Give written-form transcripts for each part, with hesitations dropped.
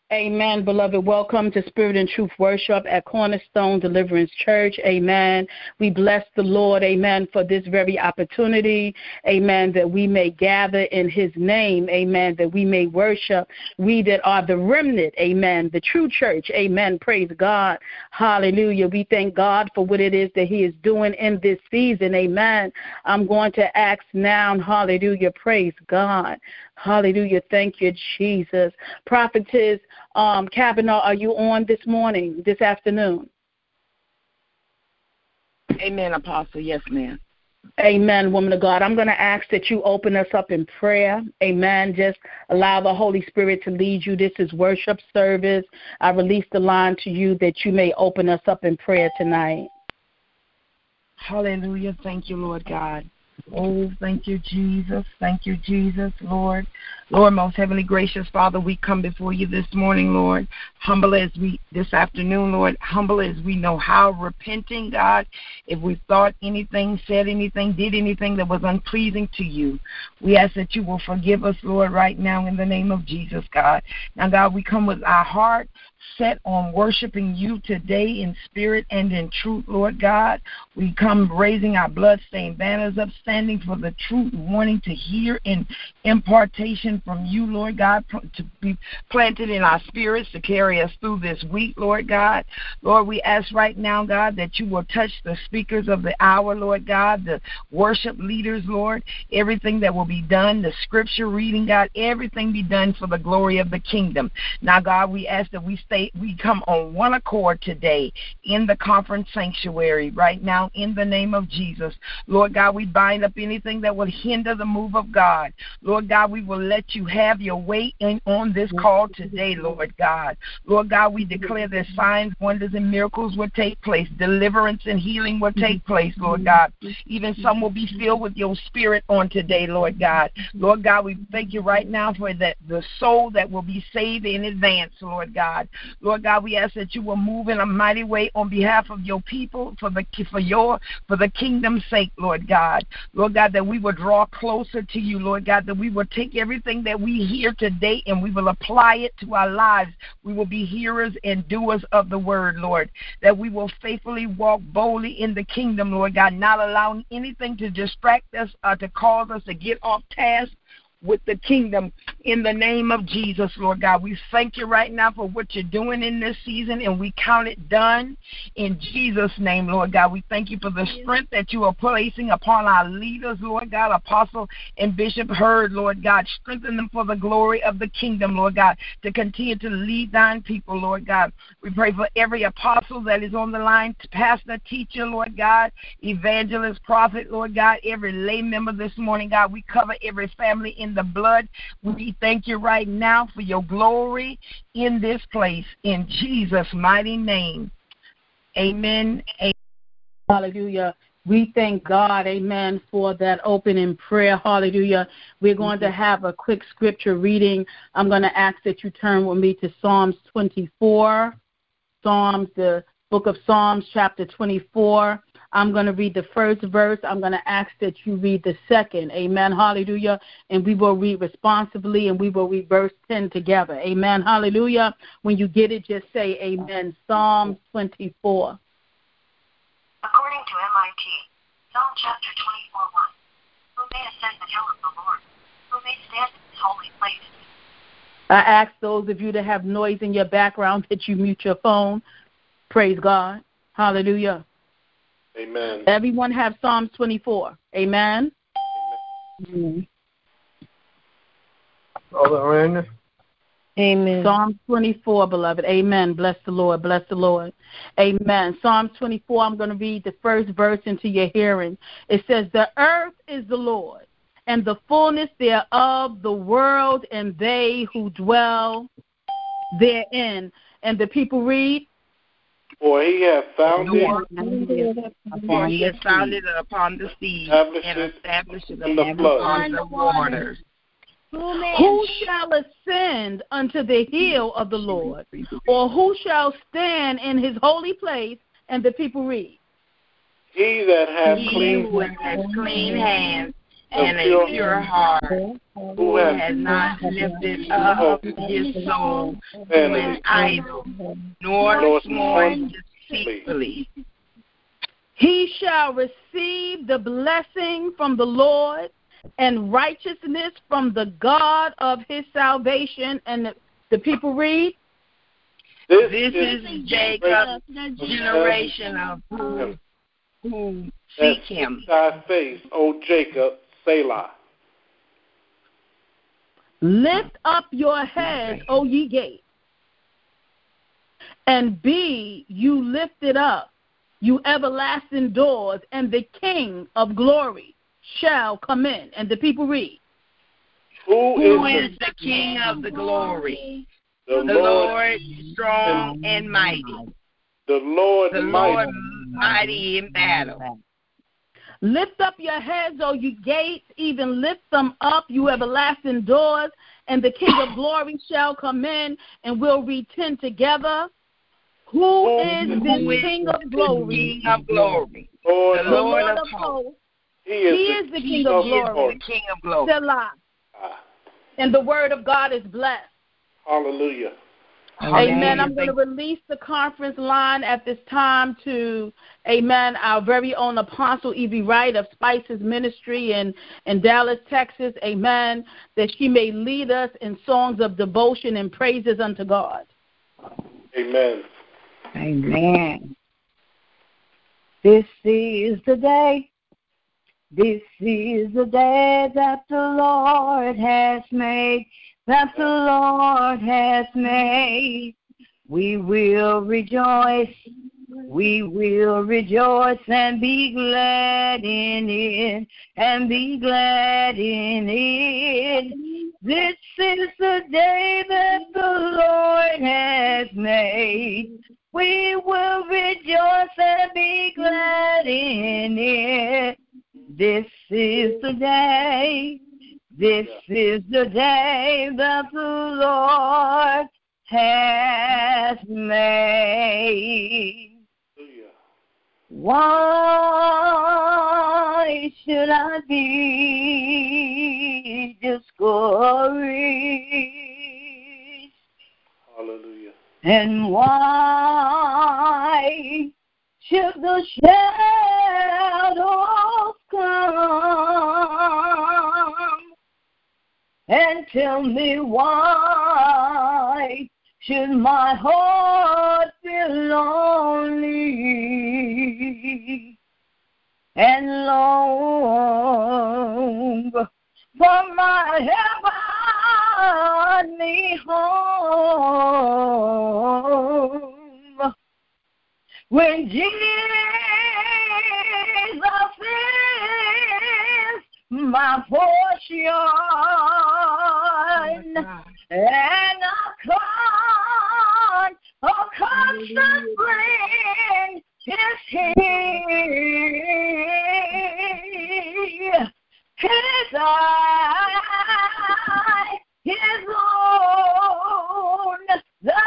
Amen, beloved. Welcome to Spirit and Truth Worship at Cornerstone Deliverance Church. Amen. We bless the Lord, amen, for this very opportunity, amen, that we may gather in his name, amen, that we may worship. We that are the remnant, amen, the true church, amen. Praise God. Hallelujah. We thank God for what it is that he is doing in this season, amen. I'm going to ask now, hallelujah, praise God. Hallelujah. Thank you, Jesus. Prophetess Kavanaugh, are you on this morning, this afternoon? Amen, Apostle. Yes, ma'am. Amen, woman of God. I'm going to ask that you open us up in prayer. Amen. Just allow the Holy Spirit to lead you. This is worship service. I release the line to you that you may open us up in prayer tonight. Hallelujah. Thank you, Lord God. Oh, thank you, Jesus. Thank you, Jesus, Lord. Lord, most heavenly gracious Father, we come before you this morning, Lord, this afternoon, Lord, humble as we know how, repenting, God, if we thought anything, said anything, did anything that was unpleasing to you. We ask that you will forgive us, Lord, right now in the name of Jesus, God. Now, God, we come with our heart set on worshiping you today in spirit and in truth, Lord God. We come raising our blood-stained banners up, standing for the truth, wanting to hear in impartation from you, Lord God, to be planted in our spirits to carry us through this week, Lord God. Lord, we ask right now, God, that you will touch the speakers of the hour, Lord God, the worship leaders, Lord, everything that will be done, the scripture reading, God, everything be done for the glory of the kingdom. Now, God, we ask that we come on one accord today in the conference sanctuary right now in the name of Jesus. Lord God, we bind up anything that will hinder the move of God. Lord God, we will let you have your way on this call today, Lord God. Lord God, we declare that signs, wonders, and miracles will take place. Deliverance and healing will take place, Lord God. Even some will be filled with your spirit on today, Lord God. Lord God, we thank you right now for the soul that will be saved in advance, Lord God. Lord God, we ask that you will move in a mighty way on behalf of your people for the kingdom's sake, Lord God. Lord God, that we will draw closer to you, Lord God, that we will take everything that we hear today and we will apply it to our lives. We will be hearers and doers of the word, Lord, that we will faithfully walk boldly in the kingdom, Lord God, not allowing anything to distract us or to cause us to get off task with the kingdom in the name of Jesus, Lord God. We thank you right now for what you're doing in this season, and we count it done in Jesus' name, Lord God. We thank you for the strength that you are placing upon our leaders, Lord God, Apostle and Bishop Hurd, Lord God. Strengthen them for the glory of the kingdom, Lord God, to continue to lead thine people, Lord God. We pray for every apostle that is on the line, pastor, teacher, Lord God, evangelist, prophet, Lord God, every lay member this morning, God. We cover every family in the blood. We thank you right now for your glory in this place. In Jesus' mighty name. Amen. Hallelujah. We thank God, amen, for that opening prayer. Hallelujah. We're going to have a quick scripture reading. I'm going to ask that you turn with me to Psalms 24. The book of Psalms, chapter 24. I'm going to read the first verse. I'm going to ask that you read the second. Amen. Hallelujah. And we will read responsibly, and we will read verse 10 together. Amen. Hallelujah. When you get it, just say amen. Psalm 24. According to MIT, Psalm chapter 24:1. Who may ascend the hill of the Lord? Who may stand in his holy place? I ask those of you that have noise in your background that you mute your phone. Praise God. Hallelujah. Amen. Everyone have Psalms 24. Amen. Amen. Amen. Psalm 24, beloved. Amen. Bless the Lord. Bless the Lord. Amen. Psalm 24, I'm going to read the first verse into your hearing. It says, the earth is the Lord, and the fullness thereof, the world, and they who dwell therein. And the people read, for he hath founded it upon the sea and established it upon the waters. Who shall ascend unto the hill of the Lord, or who shall stand in his holy place? And the people read, he that hath clean hands and a pure heart, who has not lifted up his soul to an idol, nor sworn deceitfully. He shall receive the blessing from the Lord and righteousness from the God of his salvation. And the people read, This is Jacob's generation of who seek him. Thy face, O Jacob, Selah. lift up your heads, O ye gates, and be you lifted up, you everlasting doors, and the King of glory shall come in. And the people read, Who is the King of the glory? The Lord strong and mighty. The Lord mighty in battle. lift up your heads, O ye gates, even lift them up, you everlasting doors, and the King of glory shall come in. And we'll read 10 together. Who is this King of glory? King of glory. Lord, The Lord of hosts. He is the King of glory. The King of glory. Selah. And the word of God is blessed. Hallelujah. Amen. I'm going to release the conference line at this time to, amen, our very own Apostle Evie Wright of Spices Ministry in Dallas, Texas, amen, that she may lead us in songs of devotion and praises unto God. Amen. Amen. This is the day. This is the day that the Lord has made. That the Lord has made. We will rejoice. We will rejoice and be glad in it. And be glad in it. This is the day that the Lord has made. We will rejoice and be glad in it. This is the day. This is the day that the Lord has made. Why should I be discouraged? Hallelujah. And why should the shadows come and tell me why should my heart feel lonely and long for my heavenly home? When Jesus is my portion, and a constant friend is here. His eye is on the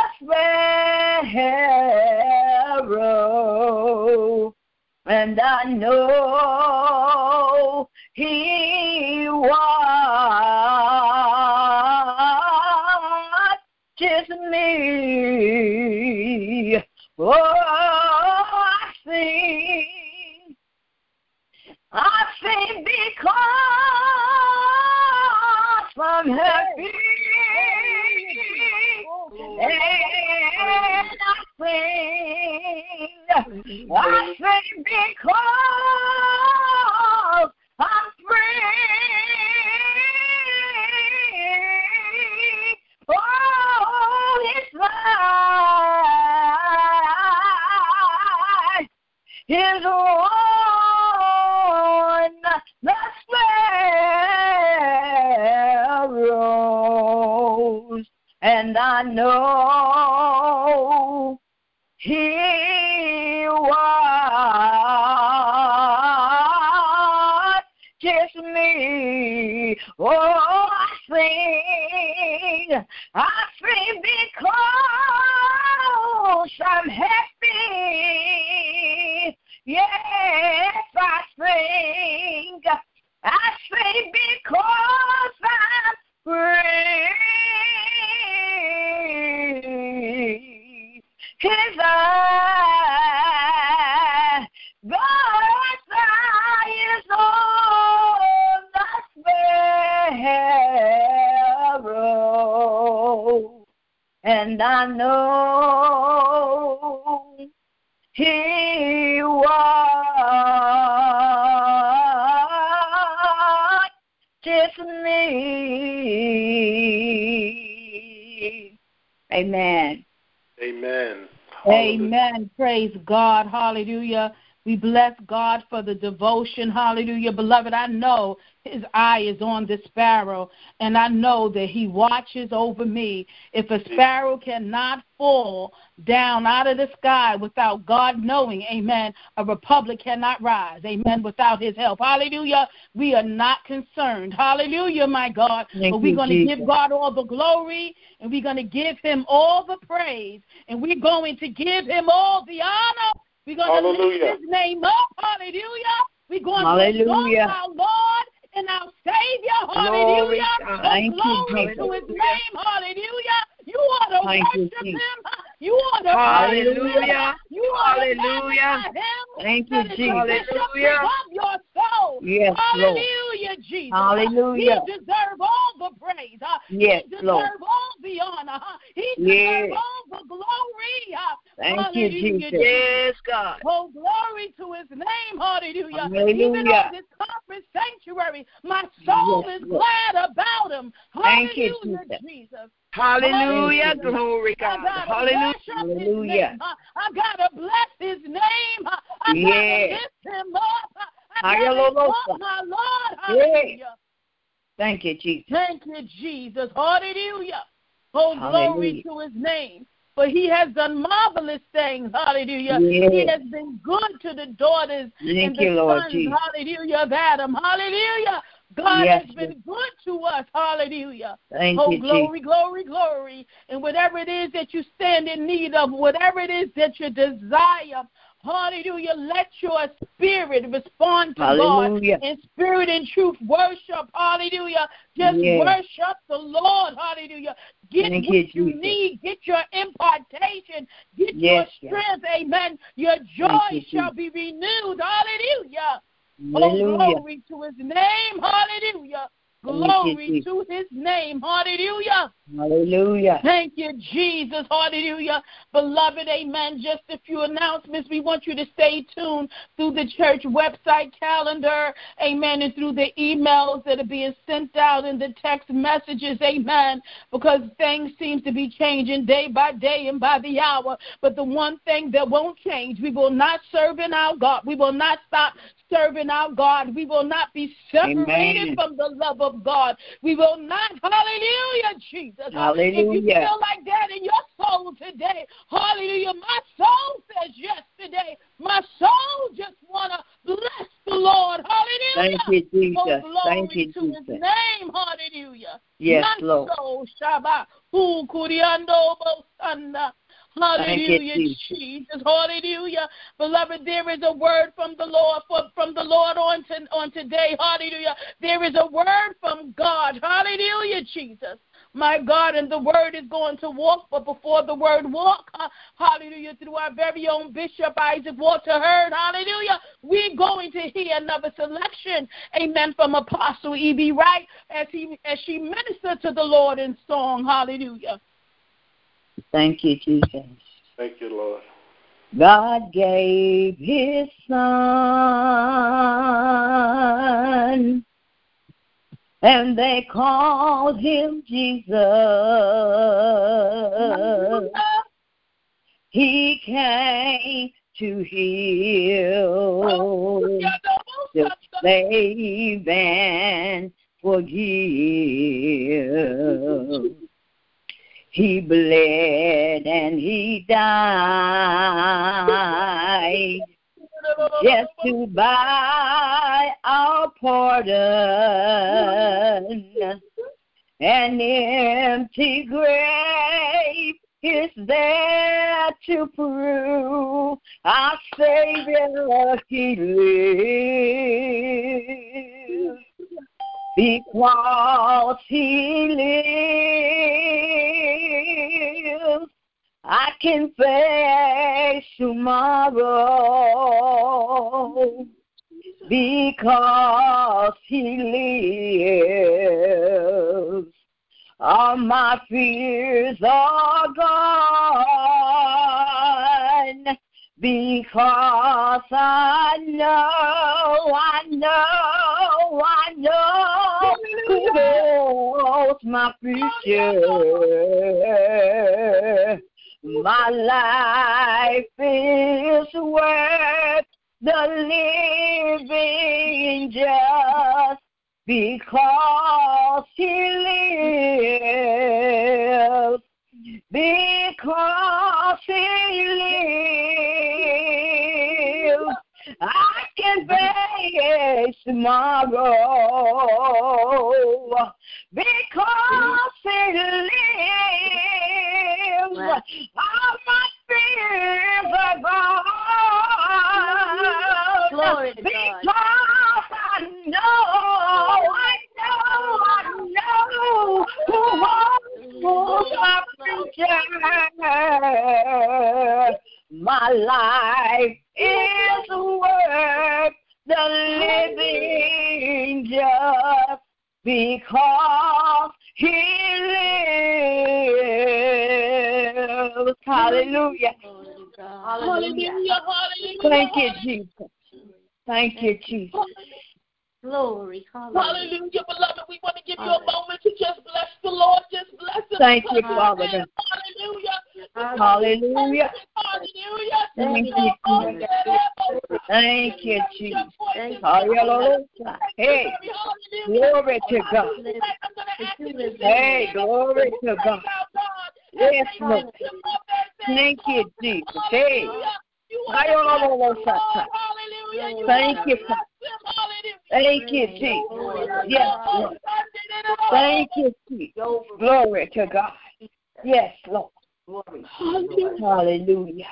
sparrow, and I know He watches me. Oh, I sing because I'm happy, and I sing because I'm free. Oh, it's life is on the sparrows, and I know He watches me. Oh, I sing because I'm happy. Yes, I sing because his eye. God's eye is on the sparrow, and I know he watches me. Amen. Amen. Amen. Praise God. Hallelujah. We bless God for the devotion. Hallelujah. Beloved, I know his eye is on the sparrow, and I know that he watches over me. If a sparrow cannot fall down out of the sky without God knowing, amen, a republic cannot rise, amen, without his help. Hallelujah. We are not concerned. Hallelujah, my God. But we're going to give God all the glory, and we're going to give him all the praise, and we're going to give him all the honor. We're going to lift his name up. Hallelujah. We're going to exalt our Lord and our Savior. Hallelujah. Glory to his name. Hallelujah. You ought to worship him. You ought to Hallelujah. You ought to magnify him. Thank you, Jesus. Hallelujah. Of your soul. Yes, Hallelujah, Jesus. Hallelujah. He deserves all the praise. Yes, he deserves Lord. all the honor. He deserves all the glory. Thank you, Jesus. Jesus. Yes, God. Oh, glory to his name. Hallelujah. Hallelujah. Even on this conference sanctuary, my soul is glad about him. Thank you, Hallelujah, Jesus. Hallelujah. Glory, God. Hallelujah. Hallelujah. I got to bless his name. I got to lift him up. I got to exalt my Lord. Hallelujah. Thank you, Jesus. Thank you, Jesus. Hallelujah. Oh, glory to his name. For he has done marvelous things. Hallelujah. Yes. He has been good to the daughters and the sons. Jesus. Hallelujah. Of Adam. Hallelujah. God has been good to us. Hallelujah. Thank you, glory, glory, glory. And whatever it is that you stand in need of, whatever it is that you desire, hallelujah, let your spirit respond to God in spirit and truth. Worship, hallelujah. Just worship the Lord, hallelujah. Get what you need. Get your impartation. Get your strength, amen. Your joy shall be renewed, hallelujah. Oh, glory to his name, hallelujah. Glory to his name. Hallelujah. Hallelujah. Thank you, Jesus. Hallelujah. Beloved, amen. Just a few announcements. We want you to stay tuned through the church website calendar, amen, and through the emails that are being sent out and the text messages, amen, because things seem to be changing day by day and by the hour. But the one thing that won't change, we will not serve in our God. We will not stop serving our God. We will not be separated from the love of God. We will not. Hallelujah, Jesus. Hallelujah. If you feel like that in your soul today, hallelujah, my soul says yes today. My soul just want to bless the Lord. Hallelujah. Thank you, Jesus. Oh, glory Thank you, to Jesus. his name. Hallelujah. Yes, my Lord. soul, Shabbat. Kuriando Bosanda. Hallelujah, Jesus. Hallelujah. Beloved, there is a word from the Lord on today. Hallelujah. There is a word from God. Hallelujah, Jesus. My God, and the word is going to walk, but before the word walk, hallelujah, through our very own Bishop Isaac Walter Hurd, hallelujah, we're going to hear another selection, amen, from Apostle E.B. Wright as she ministered to the Lord in song, hallelujah. Thank you, Jesus. Thank you, Lord. God gave his son, and they called him Jesus. He came to heal, to save and forgive. He bled and he died just to buy our pardon. An empty grave is there to prove our Savior, he lives. Because he lives, I can face tomorrow because He lives. All my fears are gone because I know who knows my future. My life is worth the living just because He lives. Because He lives, I can face tomorrow. Because He lives, all my fears are gone. Glory to because God. I know who holds my future. My life is worth the living just because He lives. Hallelujah. Hallelujah. Thank you, Jesus. Thank you, Jesus. Glory. Hallelujah, beloved. We want to give you a moment to just bless the Lord. Just bless Him. Thank you, Father. Hallelujah. Hallelujah. Hallelujah. Thank you, Jesus. Thank you, Jesus. Hallelujah. Hey, glory to God. Hey, glory to God. Yes, Lord. Thank you, Jesus. Hey. Hallelujah. Thank you, Father. Thank you, Jesus. Yes, Lord. Thank you, Jesus. Glory to God. Yes, Lord. Hallelujah.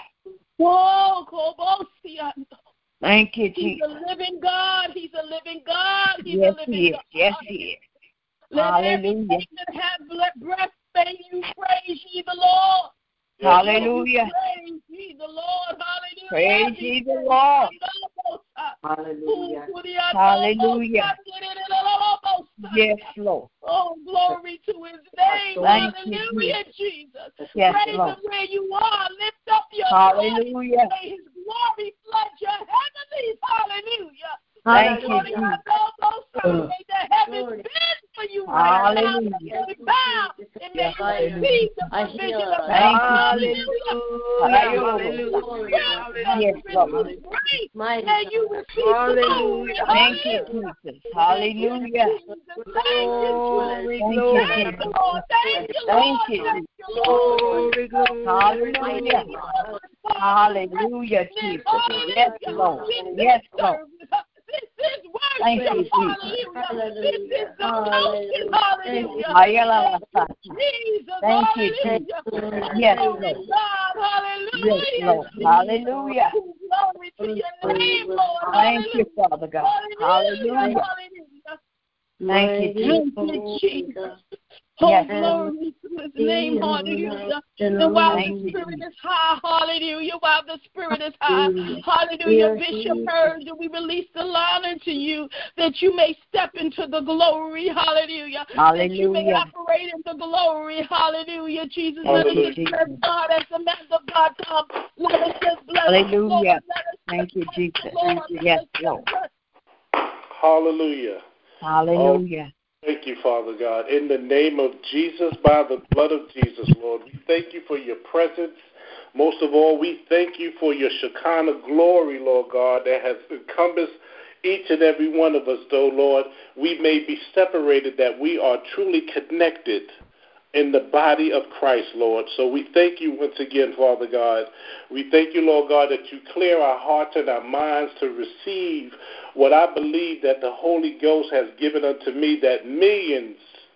Thank you, Jesus. He's a living God. He's a living God. He's Yes, a living He is. God. Yes, He is. Let Hallelujah. everything that have breath say you praise ye the Lord. Hallelujah. Praise ye the Lord. Hallelujah. Praise ye the Lord. Hallelujah. Hallelujah. Yes, Lord. Oh, glory to His name. Thank you, Hallelujah, Jesus. Yes, Praise Lord. Him where you are. Lift up your Hallelujah. voice. May His glory flood your heavenlies. Hallelujah. Thank you, May Jesus. the heavens bend for you right Hallelujah. now. May bow and may you receive the provision of God. Thank you, Hallelujah. Yes, Lord. May you receive the glory. Thank you, Jesus. Hallelujah. Thank you, Lord. Thank you, Thank Lord. you. Hallelujah. Hallelujah, Jesus. Yes, Lord. Yes, Lord. This is worship. Thank you, Jesus. Hallelujah. This is devotion. Hallelujah. Jesus. Thank you, Jesus. Yes, Lord. God. Hallelujah. Yes, Lord. Hallelujah. Glory to your name, Lord. Thank you, Father God. Hallelujah. Thank you, Jesus. Yes, Oh, glory to His name, hallelujah. And while the Spirit is high, hallelujah, while the Spirit is high, hallelujah, Bishop Heard, we release the line unto you that you may step into the glory, hallelujah. That you may operate in the glory, hallelujah, Jesus. Let us just bless God as the man of God come. Let us just bless Hallelujah. Thank you, Jesus. Yes, Lord. Hallelujah. Hallelujah. Thank you, Father God. In the name of Jesus, by the blood of Jesus, Lord, we thank you for your presence. Most of all, we thank you for your Shekinah glory, Lord God, that has encompassed each and every one of us, though, Lord. We may be separated, that we are truly connected in the body of Christ, Lord. So we thank you once again, Father God. We thank you, Lord God, that you clear our hearts and our minds to receive what I believe that the Holy Ghost has given unto me, that millions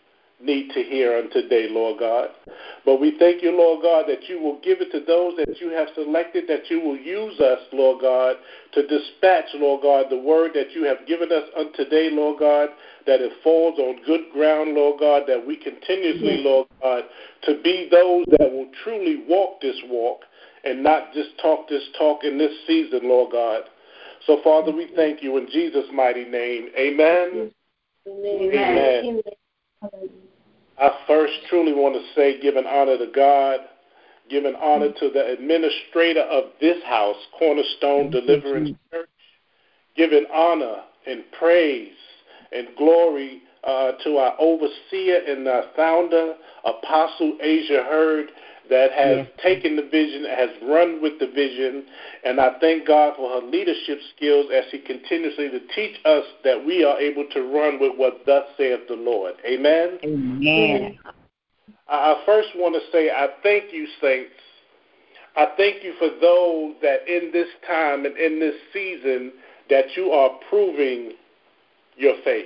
need to hear on today, Lord God. But we thank you, Lord God, that you will give it to those that you have selected, that you will use us, Lord God, to dispatch, Lord God, the word that you have given us on today, Lord God, that it falls on good ground, Lord God, that we continuously, Lord God, to be those that will truly walk this walk and not just talk this talk in this season, Lord God. So, Father, we thank you in Jesus' mighty name. Amen. Amen. I first truly want to say, giving honor to God, giving honor to the administrator of this house, Cornerstone Deliverance Church, giving honor and praise and glory to our overseer and our founder, Apostle Asia Hurd, that has taken the vision, has run with the vision, and I thank God for her leadership skills as she continuously to teach us that we are able to run with what thus saith the Lord. Amen? Amen. I first want to say I thank you, saints. I thank you for those that in this time and in this season that you are proving your faith.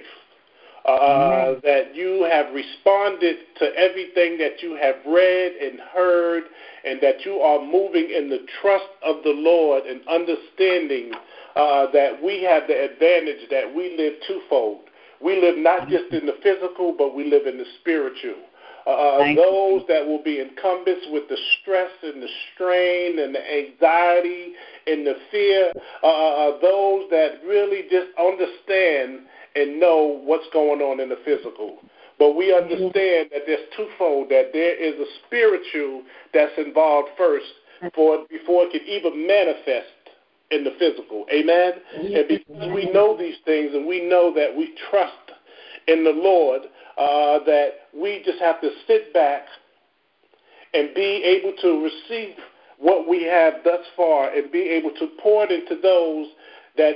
That you have responded to everything that you have read and heard, and that you are moving in the trust of the Lord and understanding that we have the advantage that we live twofold. We live not just in the physical, but we live in the spiritual. Those that will be encompassed with the stress and the strain and the anxiety and the fear, those that really just understand and know what's going on in the physical. But we understand that there's twofold, that there is a spiritual that's involved first before it can even manifest in the physical. Amen? And because we know these things and we know that we trust in the Lord, that we just have to sit back and be able to receive what we have thus far and be able to pour it into those that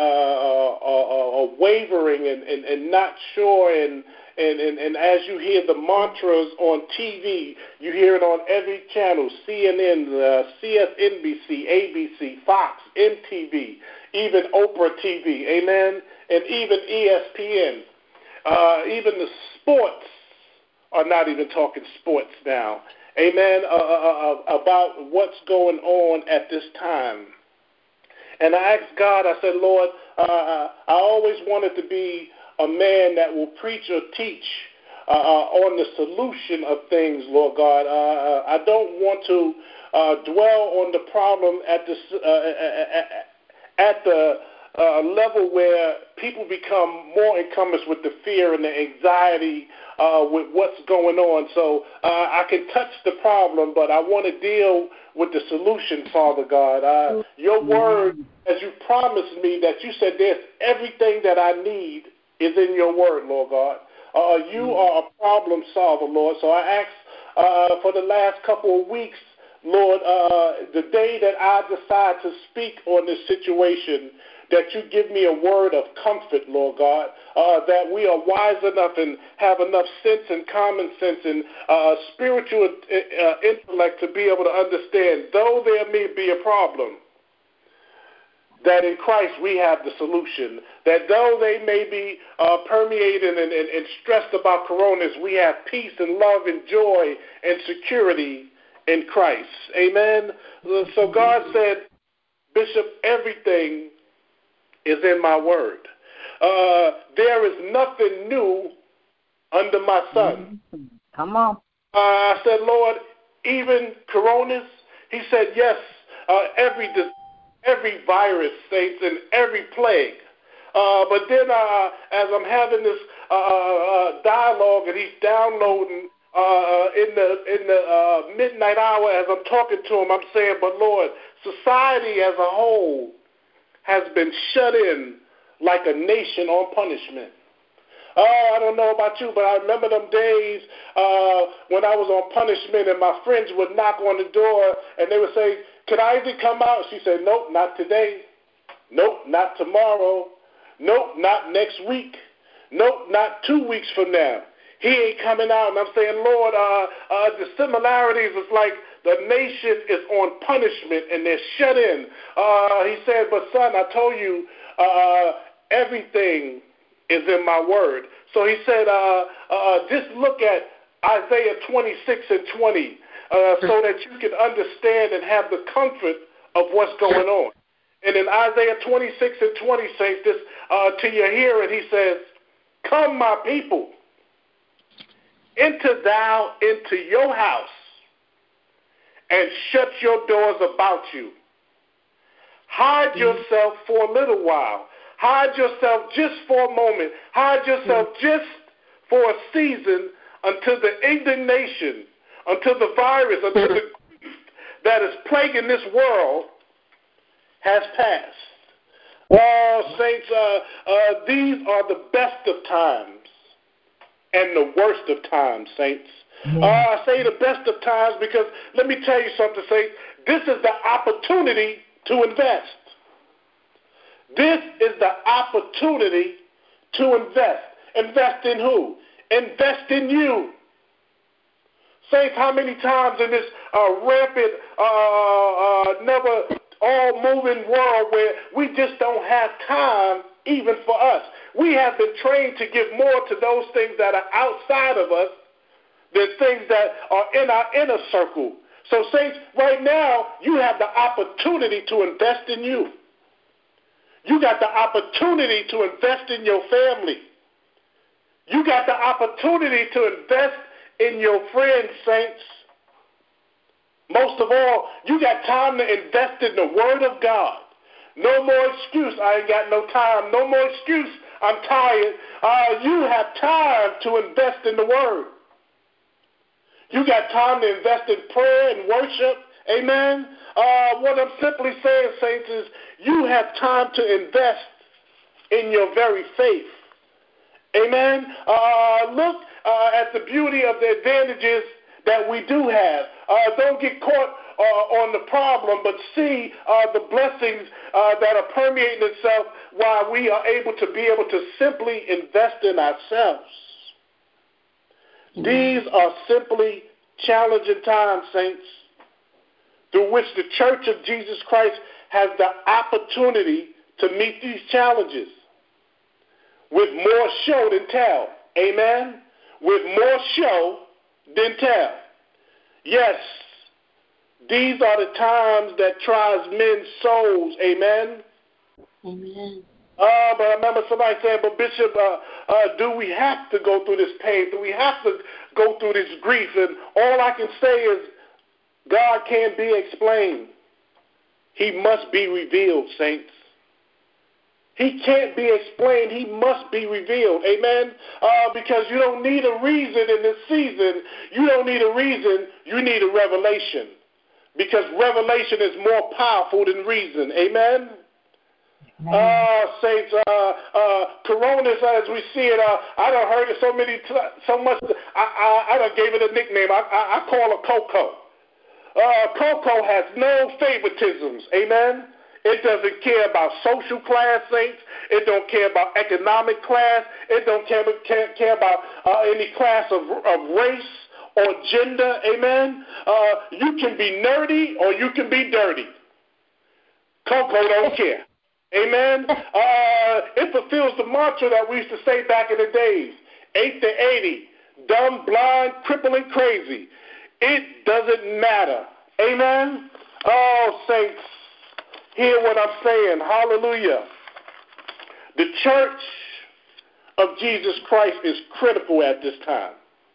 are wavering and not sure, and as you hear the mantras on TV, you hear it on every channel, CNN, CSNBC, ABC, Fox, MTV, even Oprah TV, amen, and even ESPN. Even the sports are not even talking sports now, amen, about what's going on at this time. And I asked God, I said, Lord, I always wanted to be a man that will preach or teach on the solution of things, Lord God. I don't want to dwell on the problem at the level where people become more encompassed with the fear and the anxiety with what's going on. So I can touch the problem, but I want to deal with the solution, Father God. Your word, as you promised me, that you said there's everything that I need is in your word, Lord God. You are a problem solver, Lord. So I asked for the last couple of weeks, Lord, the day that I decide to speak on this situation, that you give me a word of comfort, Lord God, that we are wise enough and have enough sense and common sense and spiritual intellect to be able to understand, though there may be a problem, that in Christ we have the solution. That though they may be permeated and stressed about coronas, we have peace and love and joy and security in Christ. Amen? So God said, Bishop, everything is in my word. There is nothing new under my sun. Come on. I said, Lord, even coronas? He said, yes, every virus, saints, and every plague. But then as I'm having this dialogue and he's downloading in the midnight hour as I'm talking to him, I'm saying, but Lord, society as a whole has been shut in like a nation on punishment. I don't know about you, but I remember them days when I was on punishment and my friends would knock on the door and they would say, can Isaac come out? She said, nope, not today. Nope, not tomorrow. Nope, not next week. Nope, not 2 weeks from now. He ain't coming out. And I'm saying, Lord, the similarities is like the nation is on punishment and they're shut in. He said, but son, I told you everything is in my word. So he said, just look at Isaiah 26 and 20 so that you can understand and have the comfort of what's going on. And in Isaiah 26 and 20 says this to your hearing, he says, come, my people, enter thou into your house and shut your doors about you. Hide yourself for a little while. Hide yourself just for a moment. Hide yourself just for a season until the indignation, until the virus, until the grief that is plaguing this world has passed. Saints, these are the best of times and the worst of times, saints. I say the best of times because let me tell you something, saints. This is the opportunity to invest. This is the opportunity to invest. Invest in who? Invest in you. Saints, how many times in this rampant, never all-moving world where we just don't have time even for us. We have been trained to give more to those things that are outside of us than things that are in our inner circle. So, saints, right now, you have the opportunity to invest in you. You got the opportunity to invest in your family. You got the opportunity to invest in your friends, saints. Most of all, you got time to invest in the Word of God. No more excuse, I ain't got no time. No more excuse, I'm tired. You have time to invest in the Word. You got time to invest in prayer and worship. Amen. What I'm simply saying, saints, is you have time to invest in your very faith. Amen. Look at the beauty of the advantages that we do have. Don't get caught on the problem, but see the blessings that are permeating itself while we are able to simply invest in ourselves. These are simply challenging times, saints, through which the Church of Jesus Christ has the opportunity to meet these challenges with more show than tell. Amen? With more show than tell. Yes, these are the times that tries men's souls. Amen? Amen. But I remember somebody saying, but Bishop, do we have to go through this pain? Do we have to go through this grief? And all I can say is God can't be explained. He must be revealed, saints. He can't be explained. He must be revealed. Amen? Because you don't need a reason in this season. You don't need a reason. You need a revelation. Because revelation is more powerful than reason. Amen? Saints, Coronas, as we see it, I done heard it so much. I done gave it a nickname. I call her Coco. Coco has no favoritisms. Amen? It doesn't care about social class, saints. It don't care about economic class. It don't care about any class of race or gender. Amen? You can be nerdy or you can be dirty. Coco don't care. Amen. It fulfills the mantra that we used to say back in the days. 8 to 80. Dumb, blind, crippling, crazy. It doesn't matter. Amen. Oh, saints, hear what I'm saying. Hallelujah. The Church of Jesus Christ is critical at this time.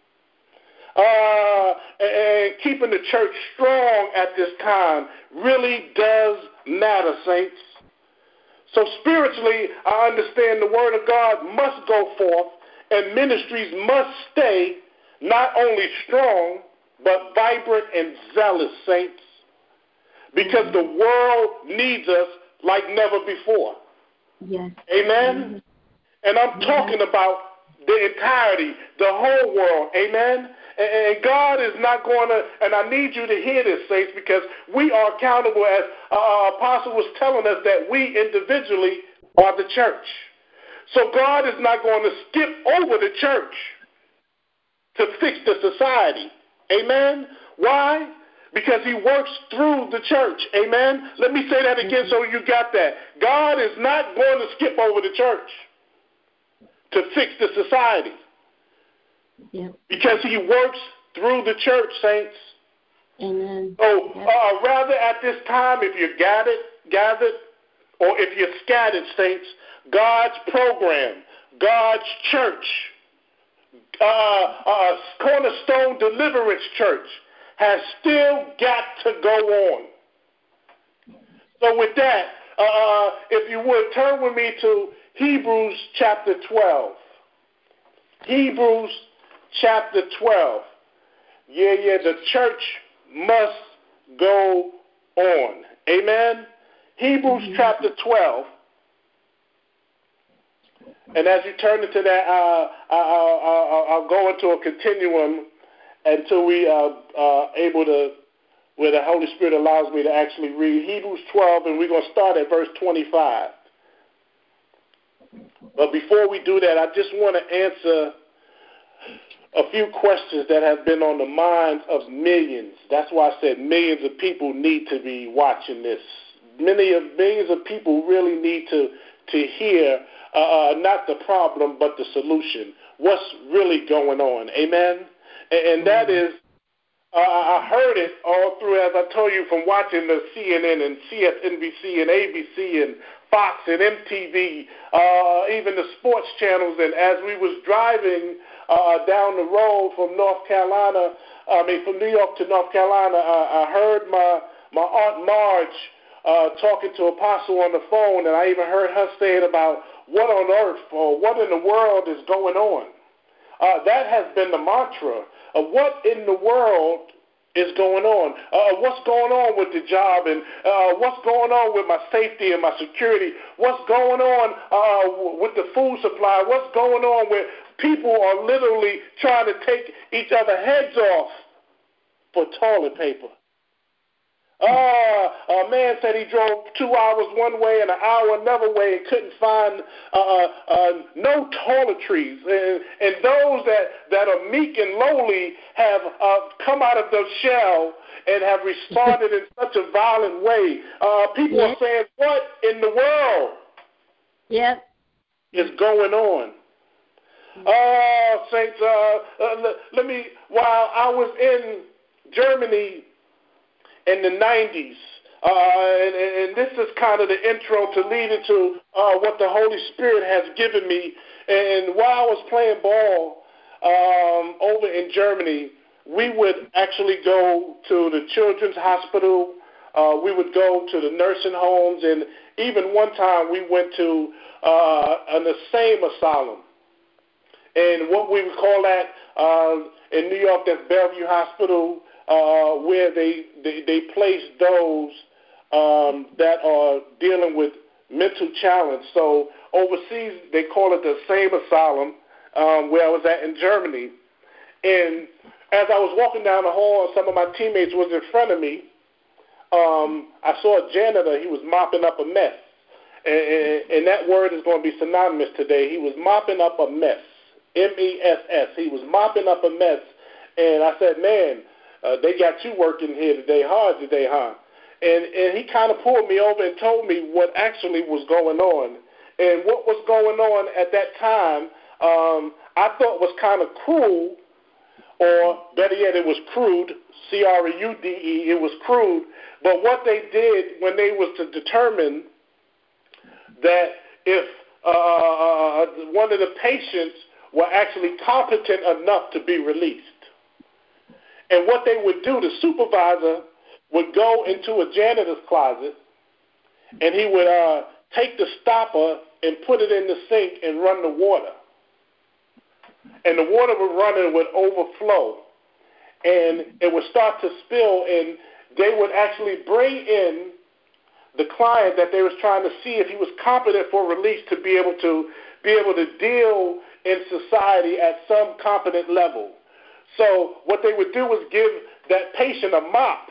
And keeping the church strong at this time really does matter, saints. So spiritually, I understand the Word of God must go forth and ministries must stay not only strong, but vibrant and zealous, saints. Because the world needs us like never before. Yes. Amen? And I'm talking about the entirety, the whole world. Amen? And God is not going to, and I need you to hear this, saints, because we are accountable, as Apostle was telling us, that we individually are the church. So God is not going to skip over the church to fix the society. Amen? Why? Because he works through the church. Amen? Let me say that again so you got that. God is not going to skip over the church to fix the society. Yep. Because he works through the church, saints. Amen. So Yep. rather at this time, if you're gathered, or if you're scattered, saints, God's program, God's church, Cornerstone Deliverance Church has still got to go on. So with that, if you would, turn with me to Hebrews chapter 12. Hebrews chapter 12. Yeah, the church must go on. Amen? Hebrews chapter 12. And as you turn into that, I'll go into a continuum until we are able to, where the Holy Spirit allows me to actually read Hebrews 12, and we're going to start at verse 25. But before we do that, I just want to answer a few questions that have been on the minds of millions. That's why I said millions of people need to be watching this. Millions of people really need to hear not the problem but the solution. What's really going on? Amen? And that is, I heard it all through, as I told you, from watching the CNN and CSNBC and ABC and Fox and MTV, even the sports channels. And as we was driving down the road from from New York to North Carolina, I heard my Aunt Marge talking to Apostle on the phone, and I even heard her saying about what on earth or what in the world is going on. That has been the mantra of what in the world is going on. What's going on with the job, and what's going on with my safety and my security? What's going on with the food supply? What's going on with people are literally trying to take each other's heads off for toilet paper? A man said he drove 2 hours one way and an hour another way and couldn't find no toiletries. And those that are meek and lowly have come out of their shell and have responded in such a violent way. People are saying, what in the world is going on? Saints, let me, while I was in Germany in the 90s, and this is kind of the intro to lead into what the Holy Spirit has given me. And while I was playing ball over in Germany, we would actually go to the children's hospital. We would go to the nursing homes, and even one time we went to an insane asylum. And what we would call that in New York, that's Bellevue Hospital, where they place those that are dealing with mental challenge. So overseas, they call it the same asylum where I was at in Germany. And as I was walking down the hall, some of my teammates was in front of me. I saw a janitor. He was mopping up a mess. And that word is going to be synonymous today. He was mopping up a mess, M-E-S-S. He was mopping up a mess. And I said, man, they got you working here today, hard today, huh? And he kind of pulled me over and told me what actually was going on. And what was going on at that time, I thought was kind of cruel, or better yet, it was crude, C-R-U-D-E, it was crude. But what they did when they was to determine that if one of the patients were actually competent enough to be released. And what they would do, the supervisor would go into a janitor's closet, and he would take the stopper and put it in the sink and run the water. And the water would run and it would overflow. And it would start to spill, and they would actually bring in the client that they was trying to see if he was competent for release to be able to deal in society at some competent level. So what they would do was give that patient a mop,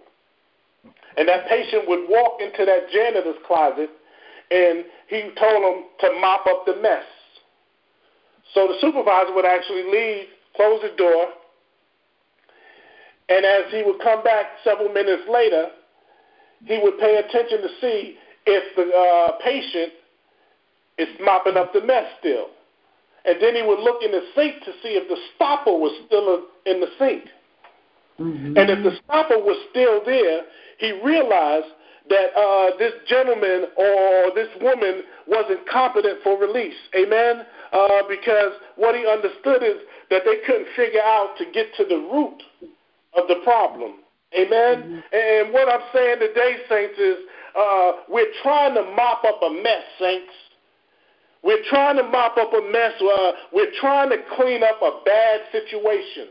and that patient would walk into that janitor's closet, and he told them to mop up the mess. So the supervisor would actually leave, close the door, and as he would come back several minutes later, he would pay attention to see if the patient is mopping up the mess still. and then he would look in the sink to see if the stopper was still in the sink. Mm-hmm. And if the stopper was still there, he realized that this gentleman or this woman wasn't competent for release. Amen? Because what he understood is that they couldn't figure out to get to the root of the problem. Amen? Mm-hmm. And what I'm saying today, saints, is we're trying to mop up a mess, saints. We're trying to mop up a mess. We're trying to clean up a bad situation.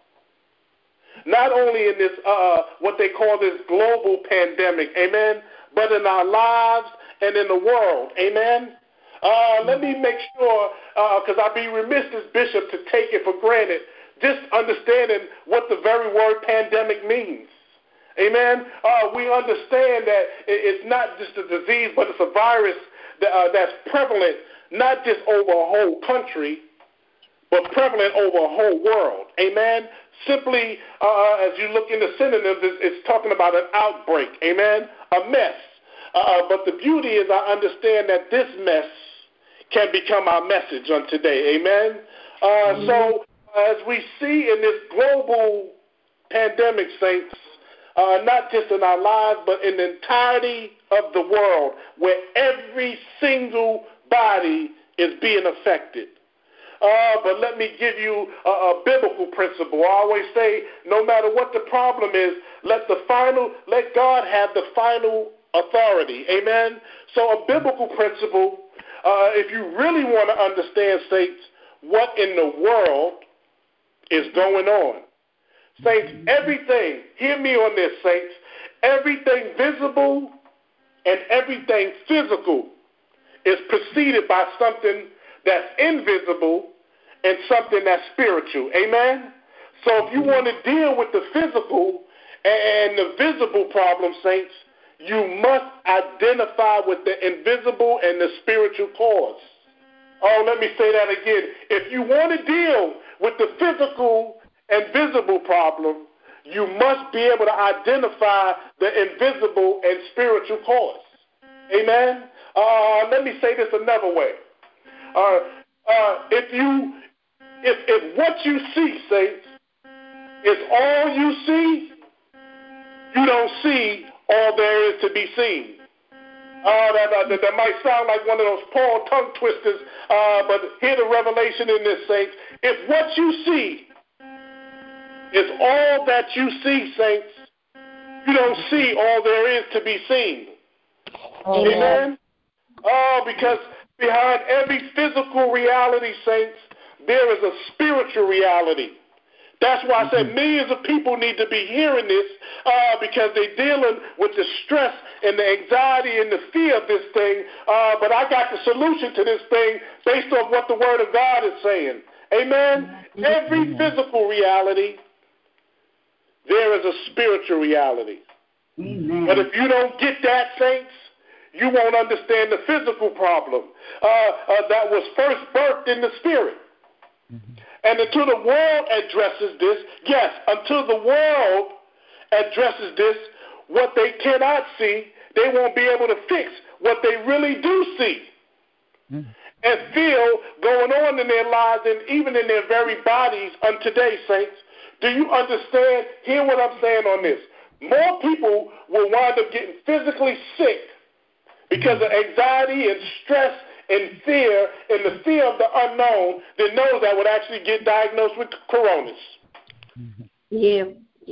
Not only in this, what they call this global pandemic, amen, but in our lives and in the world, amen. Let me make sure, because I'd be remiss as bishop to take it for granted, just understanding what the very word pandemic means. Amen. We understand that it's not just a disease, but it's a virus that's prevalent, not just over a whole country, but prevalent over a whole world. Amen. Simply, as you look into synonyms, it's talking about an outbreak. Amen. A mess. But the beauty is I understand that this mess can become our message on today. Amen. So as we see in this global pandemic, saints, not just in our lives, but in the entirety of the world, where every single body is being affected. But let me give you a biblical principle. I always say, no matter what the problem is, let God have the final authority. Amen? So a biblical principle, if you really want to understand, saints, what in the world is going on. Saints, everything, hear me on this, saints, everything visible and everything physical is preceded by something that's invisible and something that's spiritual. Amen? So if you want to deal with the physical and the visible problem, saints, you must identify with the invisible and the spiritual cause. Oh, let me say that again. If you want to deal with the physical and visible problem, you must be able to identify the invisible and spiritual cause. Amen? Let me say this another way. If what you see, saints, is all you see, you don't see all there is to be seen. That might sound like one of those Paul tongue twisters, but hear the revelation in this, saints. If what you see is all that you see, saints, you don't see all there is to be seen. Amen? Because behind every physical reality, saints, there is a spiritual reality. That's why I said millions of people need to be hearing this because they're dealing with the stress and the anxiety and the fear of this thing. But I got the solution to this thing based on what the Word of God is saying. Amen? Every physical reality, there is a spiritual reality. Amen. But if you don't get that, saints, you won't understand the physical problem that was first birthed in the spirit. And until the world addresses this, yes, until the world addresses this, what they cannot see, they won't be able to fix what they really do see and feel going on in their lives and even in their very bodies on today, saints. Do you understand? Hear what I'm saying on this. More people will wind up getting physically sick because of anxiety and stress and fear and the fear of the unknown than those that would actually get diagnosed with coronas. Yeah.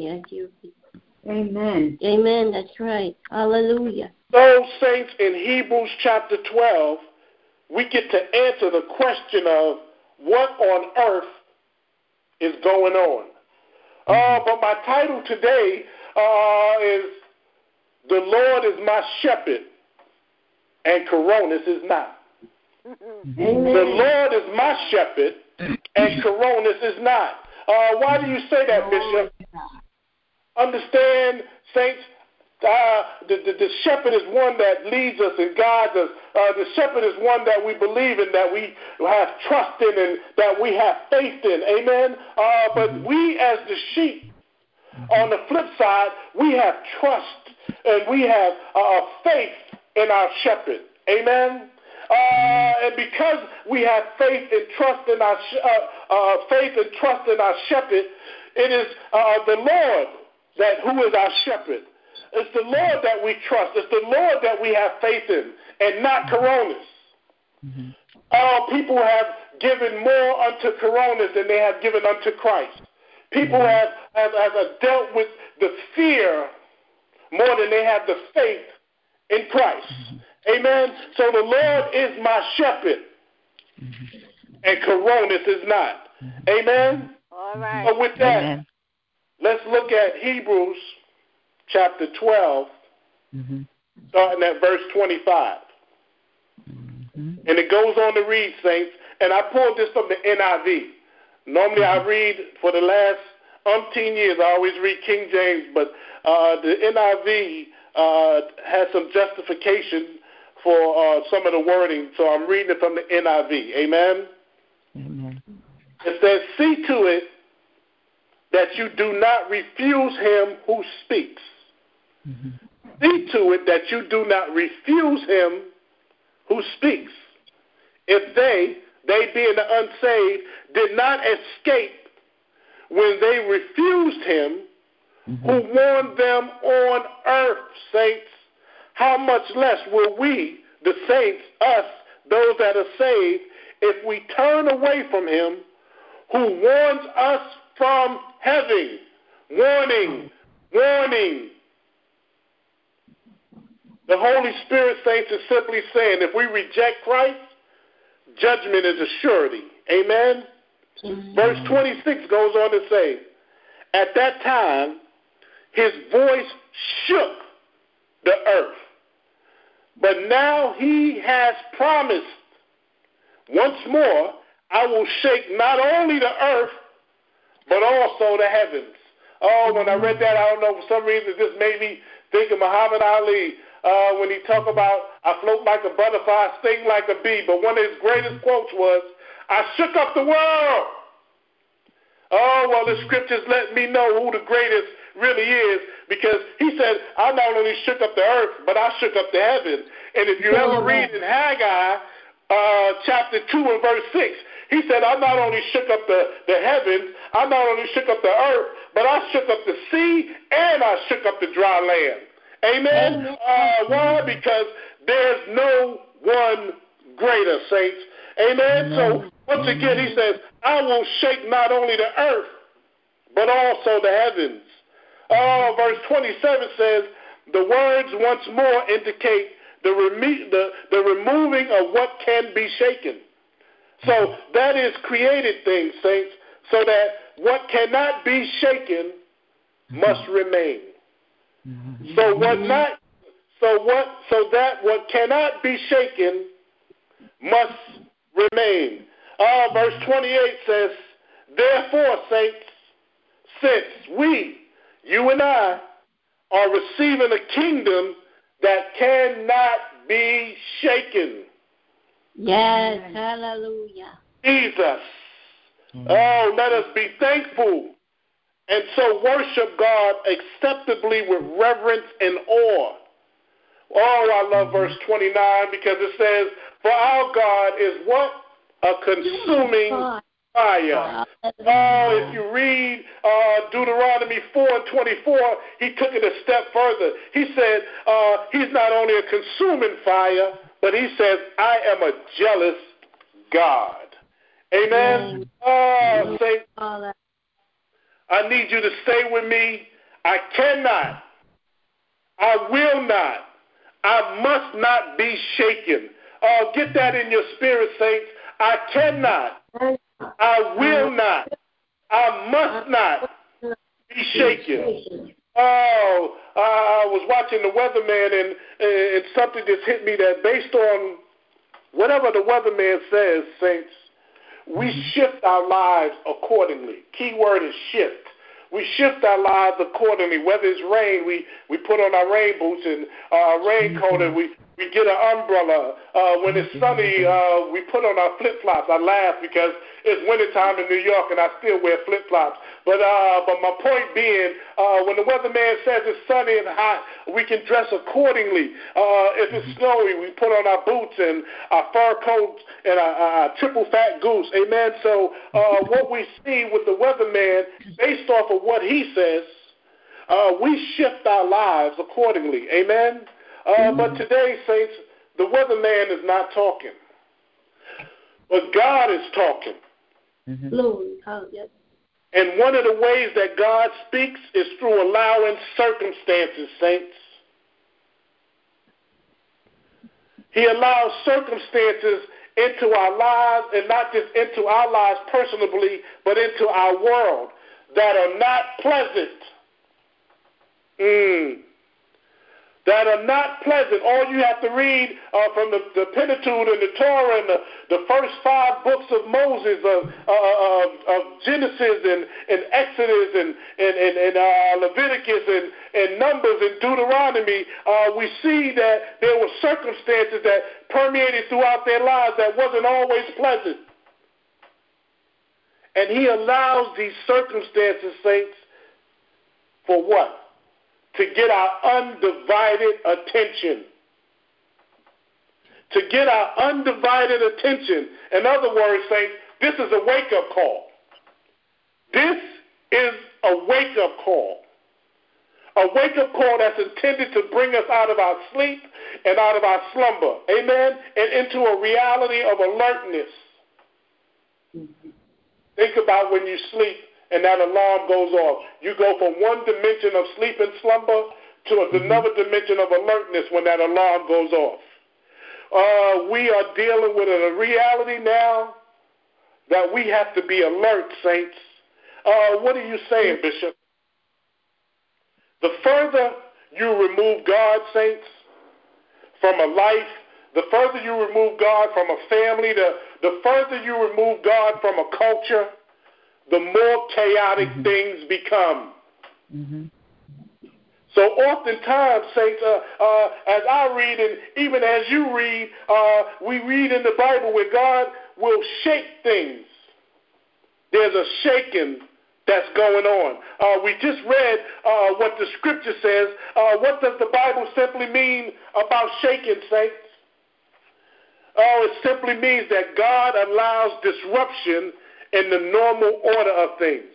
Amen. Amen, that's right. Hallelujah. So, saints, in Hebrews chapter 12, we get to answer the question of what on earth is going on. But my title today is The Lord is My Shepherd and Coronas is Not. Amen. The Lord is my shepherd, and Coronas is not. Why do you say that, Bishop? Understand, saints, the shepherd is one that leads us and guides us. The shepherd is one that we believe in, that we have trust in, and that we have faith in. Amen? But we as the sheep, on the flip side, we have trust and we have faith in our shepherd. Amen? And because we have faith and trust in our shepherd, it is the Lord who is our shepherd. It's the Lord that we trust. It's the Lord that we have faith in, and not Coronas. People have given more unto Coronas than they have given unto Christ. People have dealt with the fear more than they have the faith in Christ. Amen. So the Lord is my shepherd, and Coronas is not. Amen. All right. So with that, let's look at Hebrews chapter 12, starting at verse 25. And it goes on to read, saints, and I pulled this from the NIV. Normally I read, for the last umpteen years, I always read King James, but the NIV has some justification for some of the wording, so I'm reading it from the NIV. Amen? It says, see to it that you do not refuse him who speaks. See to it that you do not refuse him who speaks. If they being the unsaved, did not escape when they refused him who warned them on earth, saints, how much less will we, the saints, us, those that are saved, if we turn away from him who warns us from heaven? Warning. The Holy Spirit, saints, is simply saying if we reject Christ, judgment is a surety. Amen? Verse 26 goes on to say, at that time, his voice shook the earth. But now he has promised, once more, I will shake not only the earth, but also the heavens. Oh, when I read that, I don't know, for some reason, it just made me think of Muhammad Ali. When he talked about, I float like a butterfly, sting like a bee. But one of his greatest quotes was, I shook up the world. Oh, well, the scriptures let me know who the greatest really is, because he said, I not only shook up the earth, but I shook up the heaven. And if you ever read in Haggai, chapter 2 and verse 6, he said, I not only shook up the heavens, I not only shook up the earth, but I shook up the sea and I shook up the dry land. Amen? Why? Because there's no one greater, saints. Amen? So, once again, he says, I will shake not only the earth, but also the heavens. Verse 27 says, the words once more indicate the removing of what can be shaken. So, that is created things, saints, so that what cannot be shaken must remain. So that what cannot be shaken must remain. Verse 28 says, therefore, saints, since we, you and I, are receiving a kingdom that cannot be shaken. Yes, hallelujah. Jesus. Oh, let us be thankful and so worship God acceptably with reverence and awe. Oh, I love verse 29 because it says, for our God is what? A consuming fire. If you read Deuteronomy 4 and 24, he took it a step further. He said he's not only a consuming fire, but he says, I am a jealous God. Amen. Say, I need you to stay with me. I cannot. I will not. I must not be shaken. Get that in your spirit, saints. I cannot. I will not. I must not be shaken. Oh, I was watching the weatherman, and something just hit me that based on whatever the weatherman says, saints, we shift our lives accordingly. Key word is shift. We shift our lives accordingly. Whether it's rain, we put on our rain boots and raincoat, and we get an umbrella. When it's sunny, we put on our flip-flops. I laugh because it's wintertime in New York and I still wear flip-flops. But my point being, when the weatherman says it's sunny and hot, we can dress accordingly. If it's snowy, we put on our boots and our fur coats and our triple fat goose. Amen. So what we see with the weatherman, based off of what he says, we shift our lives accordingly. Amen. But today, saints, the weatherman is not talking. But God is talking. Glory. Yes. And one of the ways that God speaks is through allowing circumstances, saints. He allows circumstances into our lives, and not just into our lives personally, but into our world that are not pleasant. That are not pleasant. All you have to read from the Pentateuch and the Torah and the first 5 books of Moses, of Genesis and Exodus and Leviticus and Numbers and Deuteronomy, we see that there were circumstances that permeated throughout their lives that wasn't always pleasant. And he allows these circumstances, saints, for what? To get our undivided attention. To get our undivided attention. In other words, saints, this is a wake-up call. This is a wake-up call. A wake-up call that's intended to bring us out of our sleep and out of our slumber. Amen? And into a reality of alertness. Think about when you sleep and that alarm goes off. You go from one dimension of sleep and slumber to another dimension of alertness when that alarm goes off. We are dealing with a reality now that we have to be alert, saints. What are you saying, Bishop? The further you remove God, saints, from a life, the further you remove God from a family, the further you remove God from a culture, the more chaotic things become. So oftentimes, saints, as I read and even as you read, we read in the Bible where God will shake things. There's a shaking that's going on. We just read what the scripture says. What does the Bible simply mean about shaking, saints? It simply means that God allows disruption in the normal order of things.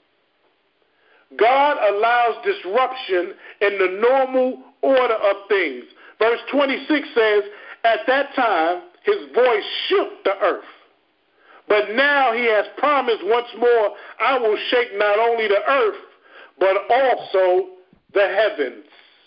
God allows disruption in the normal order of things. Verse 26 says, at that time his voice shook the earth. But now he has promised once more, I will shake not only the earth, but also the heavens.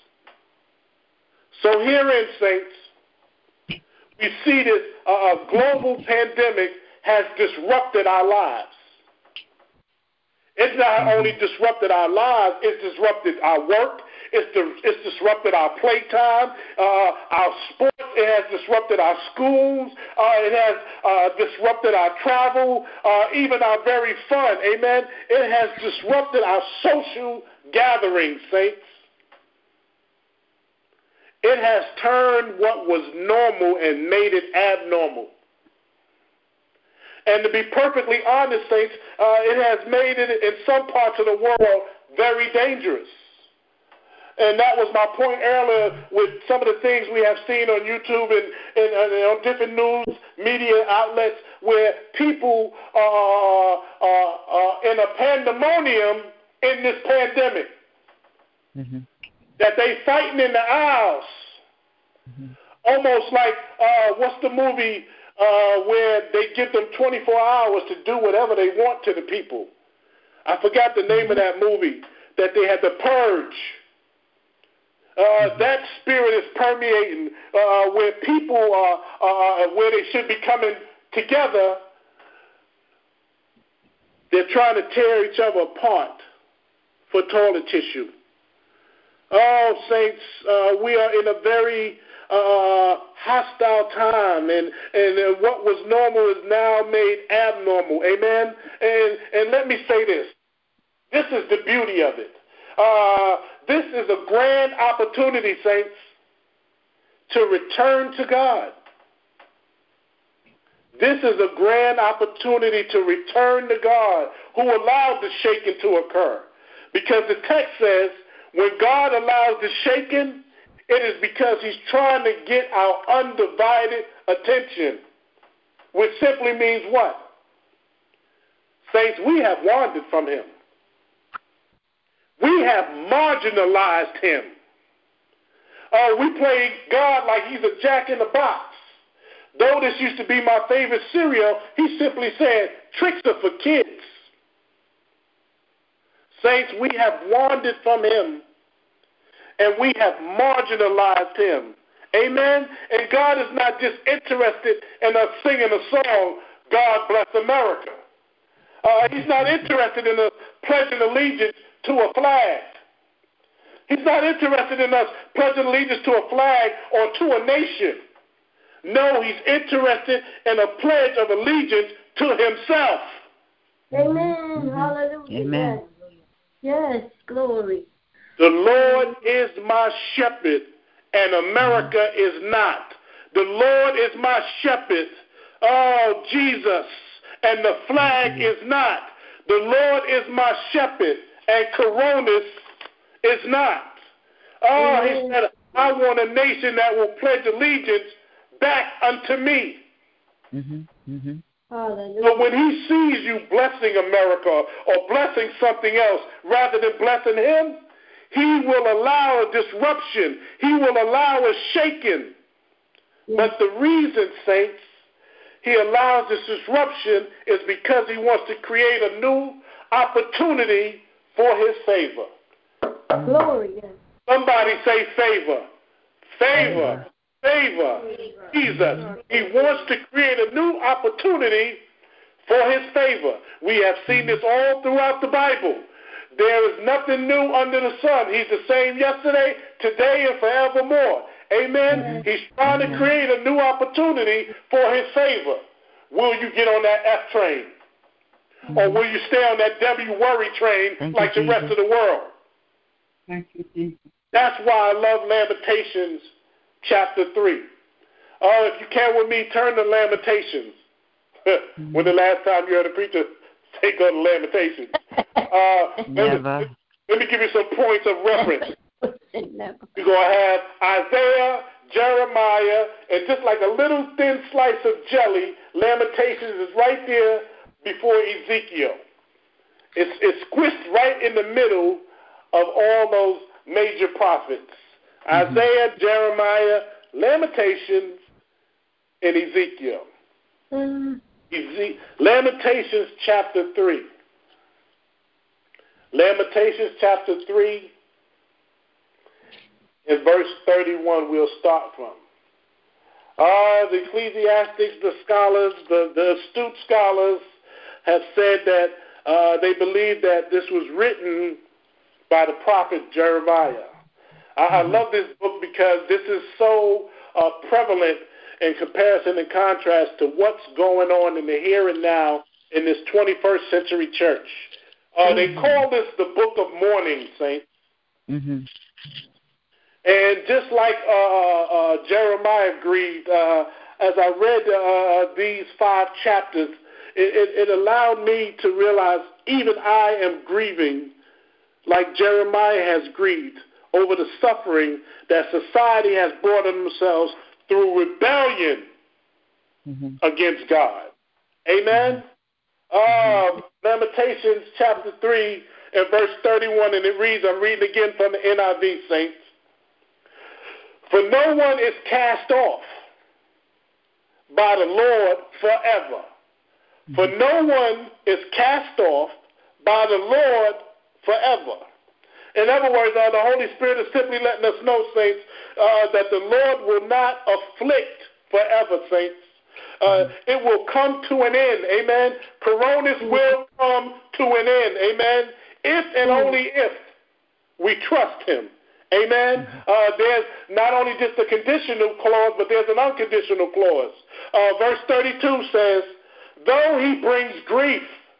So herein, saints, we see this global pandemic has disrupted our lives. It's not only disrupted our lives, it's disrupted our work, it's disrupted our playtime, our sports, it has disrupted our schools, it has disrupted our travel, even our very fun, amen? It has disrupted our social gatherings, saints. It has turned what was normal and made it abnormal. And to be perfectly honest, saints, it has made it in some parts of the world very dangerous. And that was my point earlier with some of the things we have seen on YouTube and on different news media outlets where people are in a pandemonium in this pandemic. That they fighting in the aisles. Almost like, what's the movie where they give them 24 hours to do whatever they want to the people? I forgot the name of that movie that they had to purge. That spirit is permeating where people are where they should be coming together. They're trying to tear each other apart for toilet tissue. Oh, saints, we are in a very hostile time, and what was normal is now made abnormal. Amen? And let me say this. This is the beauty of it. This is a grand opportunity, saints, to return to God. This is a grand opportunity to return to God, who allowed the shaking to occur. Because the text says, when God allows the shaking, it is because he's trying to get our undivided attention, which simply means what? Saints, we have wandered from him. We have marginalized him. We play God like he's a jack in the box. Though this used to be my favorite cereal, he simply said, tricks are for kids. Saints, we have wandered from him, and we have marginalized him. Amen? And God is not just interested in us singing a song, God Bless America. He's not interested in us pledging allegiance to a flag. He's not interested in us pledging allegiance to a flag or to a nation. No, he's interested in a pledge of allegiance to himself. Amen. Hallelujah. Amen. Yes, glory. The Lord is my shepherd, and America is not. The Lord is my shepherd, oh, Jesus, and the flag is not. The Lord is my shepherd, and Coronas is not. Oh, he said, I want a nation that will pledge allegiance back unto me. So when he sees you blessing America or blessing something else rather than blessing him, he will allow a disruption. He will allow a shaking. But the reason, saints, he allows this disruption is because he wants to create a new opportunity for his favor. Glory. Somebody say favor. Favor. Favor. Jesus. He wants to create a new opportunity for his favor. We have seen this all throughout the Bible. There is nothing new under the sun. He's the same yesterday, today, and forevermore. Amen? He's trying to create a new opportunity for his favor. Will you get on that F train? Or will you stay on that W worry train like the rest of the world? Thank you, Jesus. That's why I love Lamentations chapter 3. If you can with me, turn to Lamentations. When the last time you heard a preacher say go to Lamentations? Let me give you some points of reference. You're going to have Isaiah, Jeremiah, and just like a little thin slice of jelly, Lamentations is right there before Ezekiel. It's squished right in the middle of all those major prophets. Isaiah, Jeremiah, Lamentations, and Ezekiel. Lamentations chapter 3. Lamentations chapter 3 in verse 31 we'll start from. The ecclesiastics, the scholars, the astute scholars have said that they believe that this was written by the prophet Jeremiah. I love this book because this is so prevalent in comparison and contrast to what's going on in the here and now in this 21st century church. They call this the Book of Mourning, saints. And just like Jeremiah grieved, as I read these 5 chapters, it allowed me to realize even I am grieving like Jeremiah has grieved over the suffering that society has brought on themselves through rebellion against God. Amen? Lamentations chapter 3 and verse 31, and it reads, I'm reading again from the NIV, saints. For no one is cast off by the Lord forever. For no one is cast off by the Lord forever. In other words, the Holy Spirit is simply letting us know, saints, that the Lord will not afflict forever, saints. It will come to an end, amen. Coronas will come to an end, amen. If and only if we trust him, amen. There's not only just a conditional clause, but there's an unconditional clause. Verse 32 says, though he brings grief,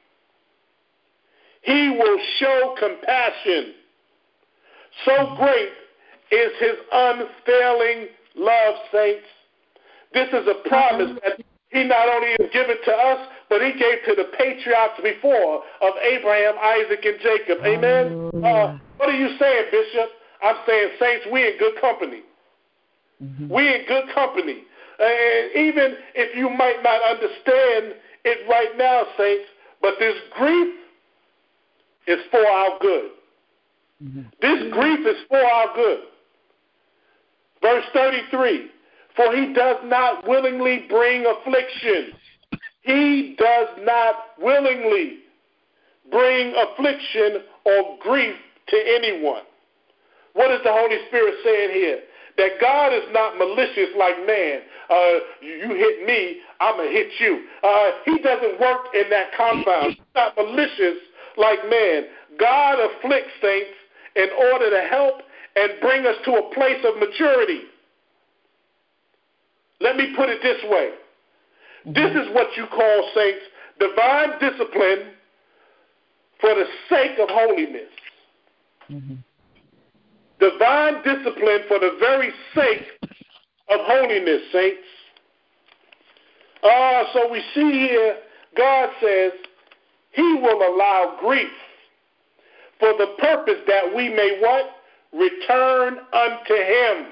he will show compassion. So great is his unfailing love, saints. This is a promise that He not only has given to us, but he gave to the patriarchs before of Abraham, Isaac, and Jacob. Amen? What are you saying, Bishop? I'm saying, saints, we in good company. We in good company. And even if you might not understand it right now, saints, but this grief is for our good. This grief is for our good. Verse 33, for he does not willingly bring affliction. He does not willingly bring affliction or grief to anyone. What is the Holy Spirit saying here? That God is not malicious like man. You hit me, I'm going to hit you. He doesn't work in that compound. He's not malicious like man. God afflicts saints in order to help and bring us to a place of maturity. Let me put it this way. This is what you call, saints, divine discipline for the sake of holiness. Divine discipline for the very sake of holiness, saints. So we see here, God says, he will allow grief for the purpose that we may what? Return unto him.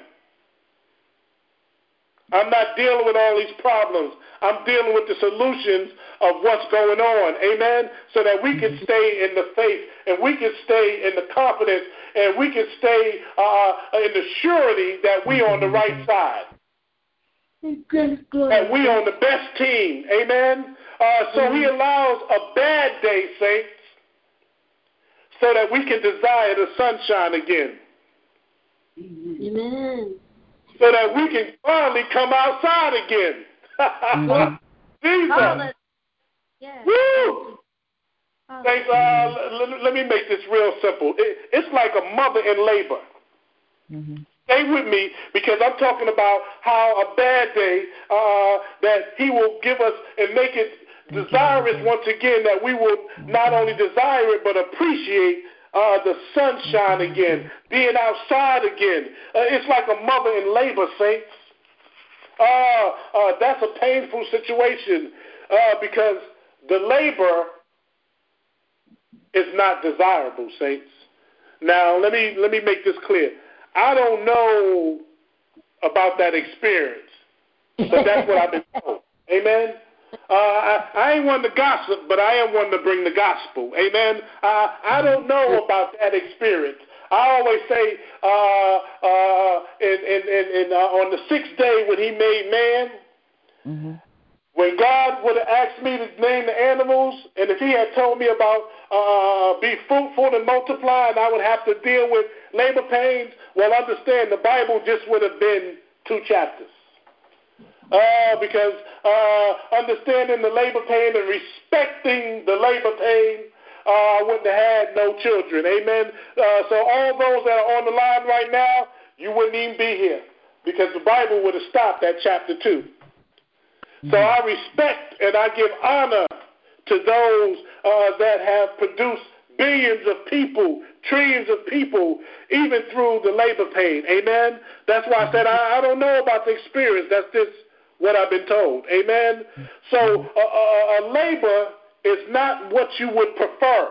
I'm not dealing with all these problems. I'm dealing with the solutions of what's going on. Amen? So that we can stay in the faith, and we can stay in the confidence, and we can stay in the surety that we on the right side. That we on the best team. Amen? So he allows a bad day, saints, so that we can desire the sunshine again. Amen. So that we can finally come outside again. Jesus. Yes. Woo! Thanks, let me make this real simple. It's like a mother in labor. Stay with me, because I'm talking about how a bad day that he will give us and make it desirous once again, that we will not only desire it but appreciate the sunshine again, being outside again. It's like a mother in labor, saints. That's a painful situation because the labor is not desirable, saints. Now, let me make this clear. I don't know about that experience, but that's what I've been told. Amen? I ain't one to gossip, but I am one to bring the gospel. Amen? I don't know about that experience. I always say on the sixth day when he made man, when God would have asked me to name the animals, and if he had told me about be fruitful and multiply, and I would have to deal with labor pains, well, understand the Bible just would have been 2 chapters. Because understanding the labor pain and respecting the labor pain, I wouldn't have had no children. Amen. So all those that are on the line right now, you wouldn't even be here, because the Bible would have stopped at chapter 2. So I respect and I give honor to those that have produced billions of people, trillions of people, even through the labor pain. Amen. That's why I said I don't know about the experience. That's just what I've been told. Amen. So a labor is not what you would prefer.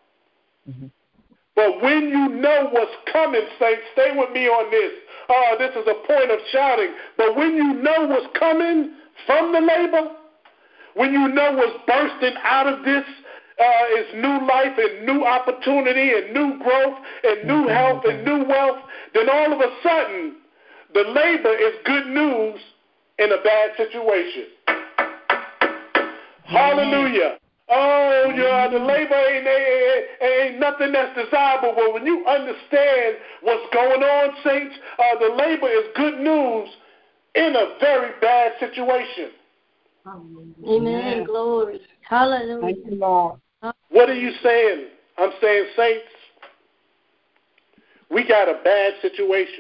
But when you know what's coming, saints, stay with me on this. This is a point of shouting. But when you know what's coming from the labor, when you know what's bursting out of this is new life and new opportunity and new growth and new health and new wealth, then all of a sudden the labor is good news in a bad situation. Hallelujah. Oh, yeah, the labor ain't nothing that's desirable. But when you understand what's going on, saints, the labor is good news in a very bad situation. Amen. Glory. Hallelujah. Thank you, Lord. What are you saying? I'm saying, saints, we got a bad situation.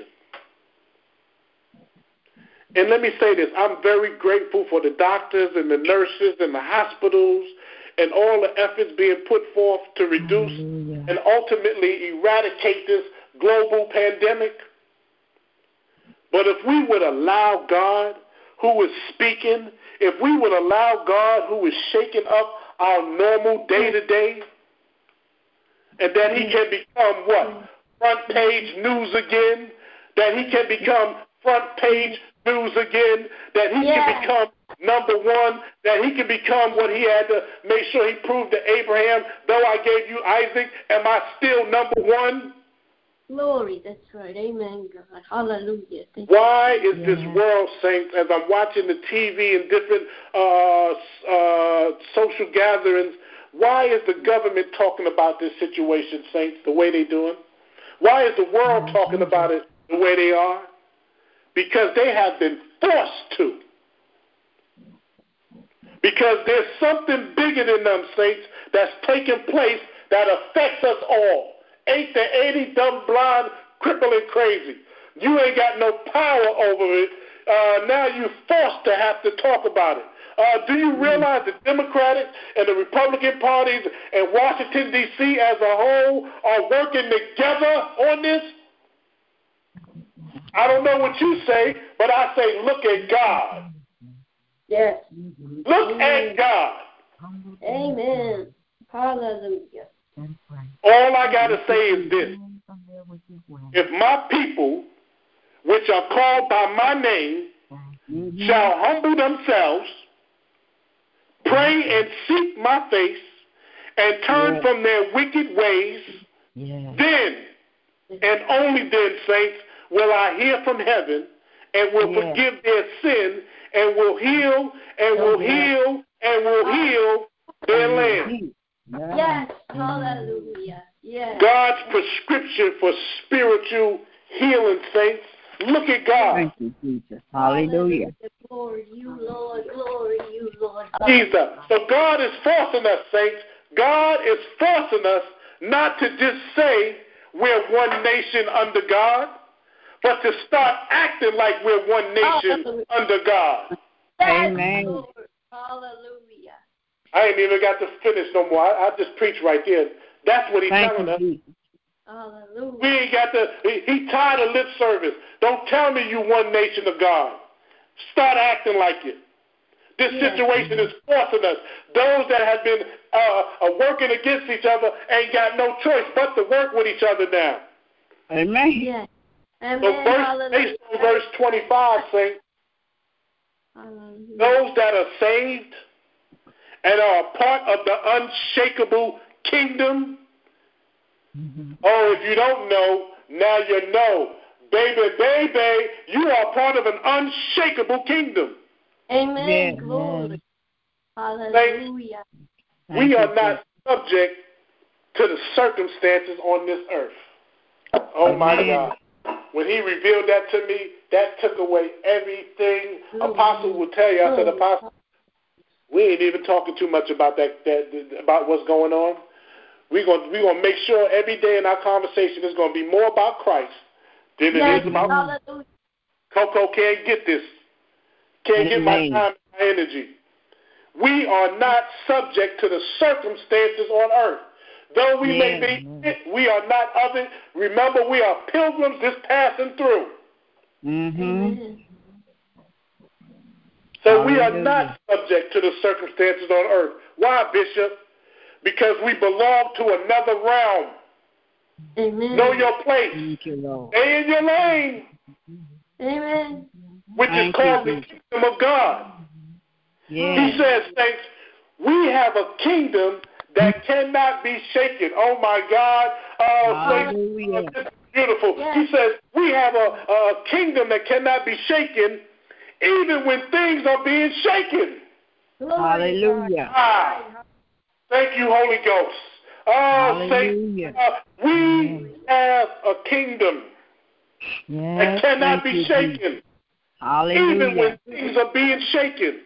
And let me say this. I'm very grateful for the doctors and the nurses and the hospitals and all the efforts being put forth to reduce and ultimately eradicate this global pandemic. But if we would allow God, who is speaking, if we would allow God who is shaking up our normal day-to-day, and that he can become what? Front page news again, that he can become front page news again, that he can become number one, that he can become what he had to make sure he proved to Abraham, though I gave you Isaac, am I still number one? Glory, that's right. Amen, God. Hallelujah. Why is this world, saints, as I'm watching the TV and different social gatherings, why is the government talking about this situation, saints, the way they're doing? Why is the world talking about it the way they are? Because they have been forced to. Because there's something bigger than them, saints, that's taking place that affects us all. 8 to 80, dumb, blind, crippled, and crazy. You ain't got no power over it. Now you're forced to have to talk about it. Do you realize the Democratic and the Republican parties and Washington, D.C. as a whole are working together on this? I don't know what you say, but I say look at God. Yes. Look at God. Amen. Hallelujah. All I got to say is this. If my people, which are called by my name, shall humble themselves, pray and seek my face, and turn from their wicked ways, then, and only then, saints, will I hear from heaven and will forgive their sin and will heal and will heal and will heal their land. Yes, hallelujah. Yes. God's prescription for spiritual healing, saints. Look at God. Thank you, Jesus. Hallelujah. Glory you, Lord. Glory you, Lord. Jesus. So God is forcing us, saints. God is forcing us not to just say we're one nation under God, but to start acting like we're one nation under God. Amen. Lord. Hallelujah. I ain't even got to finish no more. I just preach right there. That's what he's telling us. Hallelujah. We ain't got to. He tired of lip service. Don't tell me you one nation of God. Start acting like it. This situation is forcing us. Those that have been working against each other ain't got no choice but to work with each other now. Amen. Yes. Amen. So based on verse 25, saying, those that are saved and are a part of the unshakable kingdom. Oh, if you don't know, now you know. Baby, you are part of an unshakable kingdom. Amen. Yes. Glory. Hallelujah. We are not subject to the circumstances on this earth. Oh, my God. When he revealed that to me, that took away everything. Apostle will tell you, I said, Apostle, we ain't even talking too much about that about what's going on. We're gonna make sure every day in our conversation is going to be more about Christ than it is about Hallelujah. Coco can't get this. Can't get my time and my energy. We are not subject to the circumstances on earth. Though we may be, we are not of it. Remember, we are pilgrims just passing through. So we are not subject to the circumstances on earth. Why, Bishop? Because we belong to another realm. Amen. Know your place. Stay in your lane. Amen. Which is called the kingdom of God. He says, saints, we have a kingdom that cannot be shaken. Oh, my God. Saints, this is beautiful. He says, we have a kingdom that cannot be shaken even when things are being shaken. Hallelujah. Thank you, Holy Ghost. Saints, we have a kingdom that cannot be shaken. Even when things are being shaken.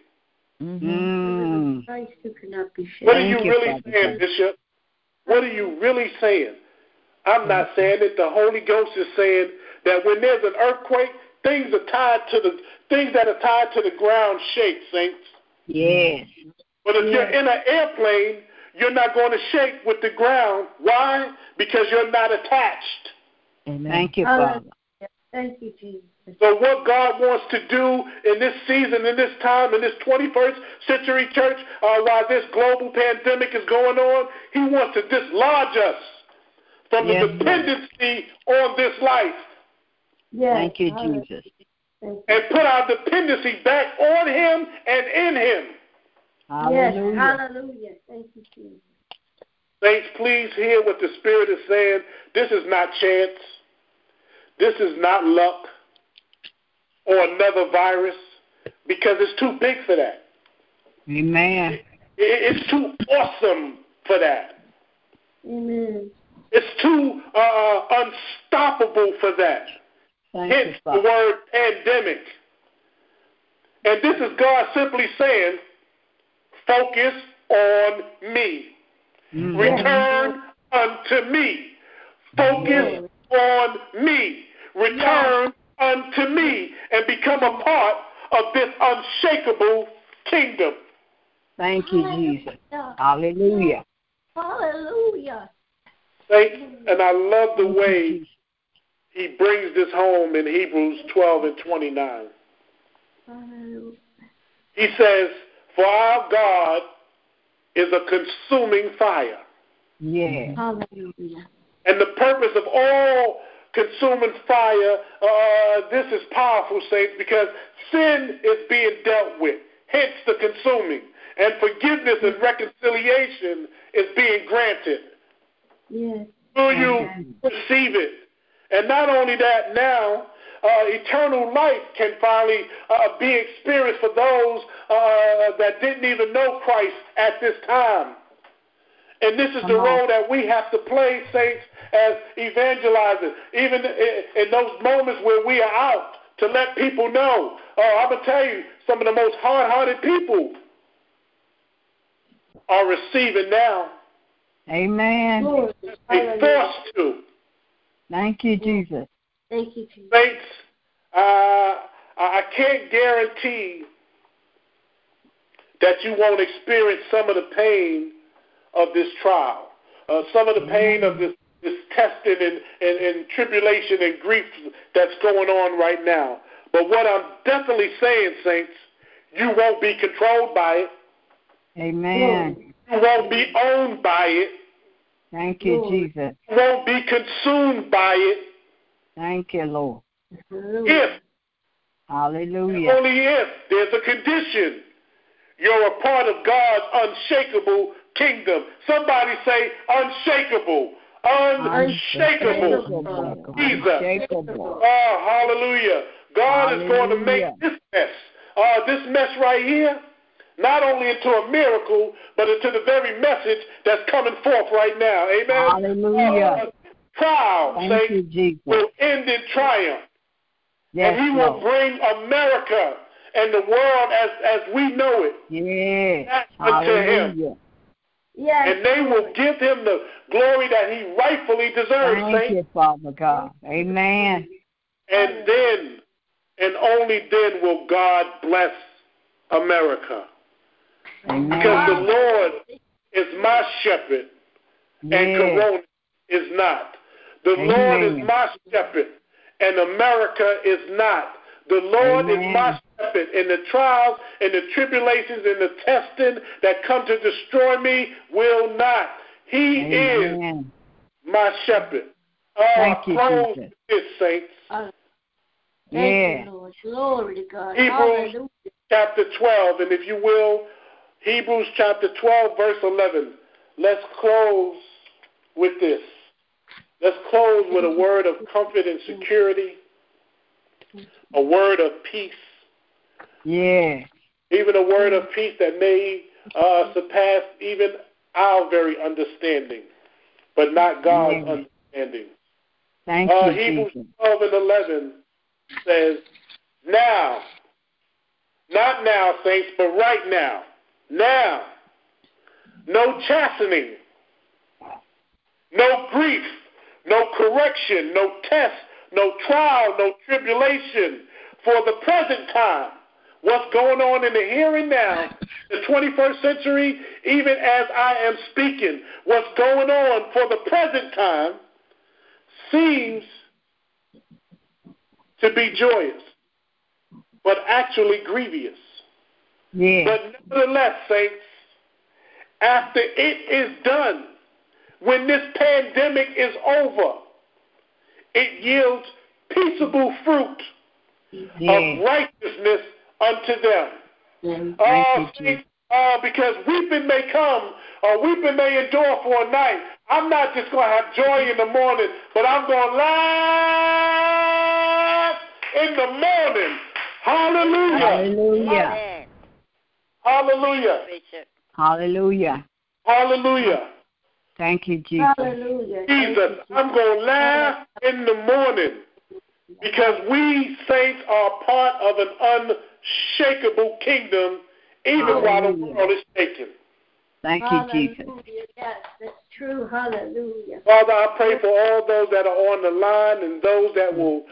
What are you really saying, Bishop? What are you really saying? I'm not saying it. The Holy Ghost is saying that when there's an earthquake, things that are tied to the ground shake, saints. Yes. But if you're in an airplane, you're not going to shake with the ground. Why? Because you're not attached. Amen. Thank you, Father. Thank you, Jesus. So what God wants to do in this season, in this time, in this 21st century church, while this global pandemic is going on, he wants to dislodge us from the dependency on this life. Yes. Thank you, Jesus. And put our dependency back on him and in him. Hallelujah. Yes. Hallelujah. Thank you, Jesus. Saints, please hear what the Spirit is saying. This is not chance. This is not luck or another virus, because it's too big for that. Amen. It's too awesome for that. Amen. It's too unstoppable for that. Hence the word pandemic. And this is God simply saying, focus on me. Mm-hmm. Return unto me. Focus on me. Return unto me and become a part of this unshakable kingdom. Thank you, Jesus. Hallelujah. Hallelujah. And I love the way he brings this home in Hebrews 12 and 29. Hallelujah. He says, for our God is a consuming fire. Yeah. Hallelujah. And the purpose of all consuming fire, this is powerful, saints, because sin is being dealt with, hence the consuming. And forgiveness and reconciliation is being granted. Yes. Will you receive it? And not only that, now eternal life can finally be experienced for those that didn't even know Christ at this time. And this is the role that we have to play, saints, as evangelizers, even in those moments where we are out, to let people know. I'm going to tell you, some of the most hard-hearted people are receiving now. Amen. They're forced to. Thank you, Jesus. Thank you, Jesus. Saints, I can't guarantee that you won't experience some of the pain of this trial, some of the pain of this testing and tribulation and grief that's going on right now. But what I'm definitely saying, saints, you won't be controlled by it. Amen. You won't be owned by it. Thank you, Jesus. You won't be consumed by it. Thank you, Lord. If, hallelujah, only if there's a condition, you're a part of God's unshakable kingdom. Somebody say unshakable. Unshakable. Unshakable. Oh, hallelujah. God is going to make this mess right here, not only into a miracle, but into the very message that's coming forth right now. Amen. Hallelujah. Trial, will end in triumph. Yes, and he will bring America and the world as we know it back unto him. Yes. And they will give him the glory that he rightfully deserves. Thank you, Father God. Amen. And then, and only then, will God bless America. Amen. Because the Lord is my shepherd, and Corona is not. The Lord is my shepherd, and America is not. The Lord is my shepherd, and the trials and the tribulations and the testing that come to destroy me will not. He is my shepherd. Thank you, close with this, saints. Thank you, Lord. Glory to God. Hebrews chapter 12, and if you will, Hebrews chapter 12, verse 11. Let's close with this. Let's close with a word of comfort and security, a word of peace. Yeah. Even a word of peace that may surpass even our very understanding, but not God's understanding. Thank you, Hebrews Jesus. 12 and 11 says, now, not now, saints, but right now, now, no chastening, no grief, no correction, no test, no trial, no tribulation for the present time. What's going on in the here and now, the 21st century, even as I am speaking, what's going on for the present time seems to be joyous, but actually grievous. Yeah. But nevertheless, saints, after it is done, when this pandemic is over, it yields peaceable fruit of righteousness unto them. Saints, because weeping may come or weeping may endure for a night. I'm not just going to have joy in the morning, but I'm going to laugh in the morning. Hallelujah. Hallelujah. Hallelujah. Hallelujah. Hallelujah. Thank you, Jesus. Hallelujah. Jesus, I'm going to laugh in the morning because we saints are part of an unshakable kingdom even while the world is shaken. Thank you, Jesus. Hallelujah. Yes, that's true. Hallelujah. Father, I pray for all those that are on the line and those that will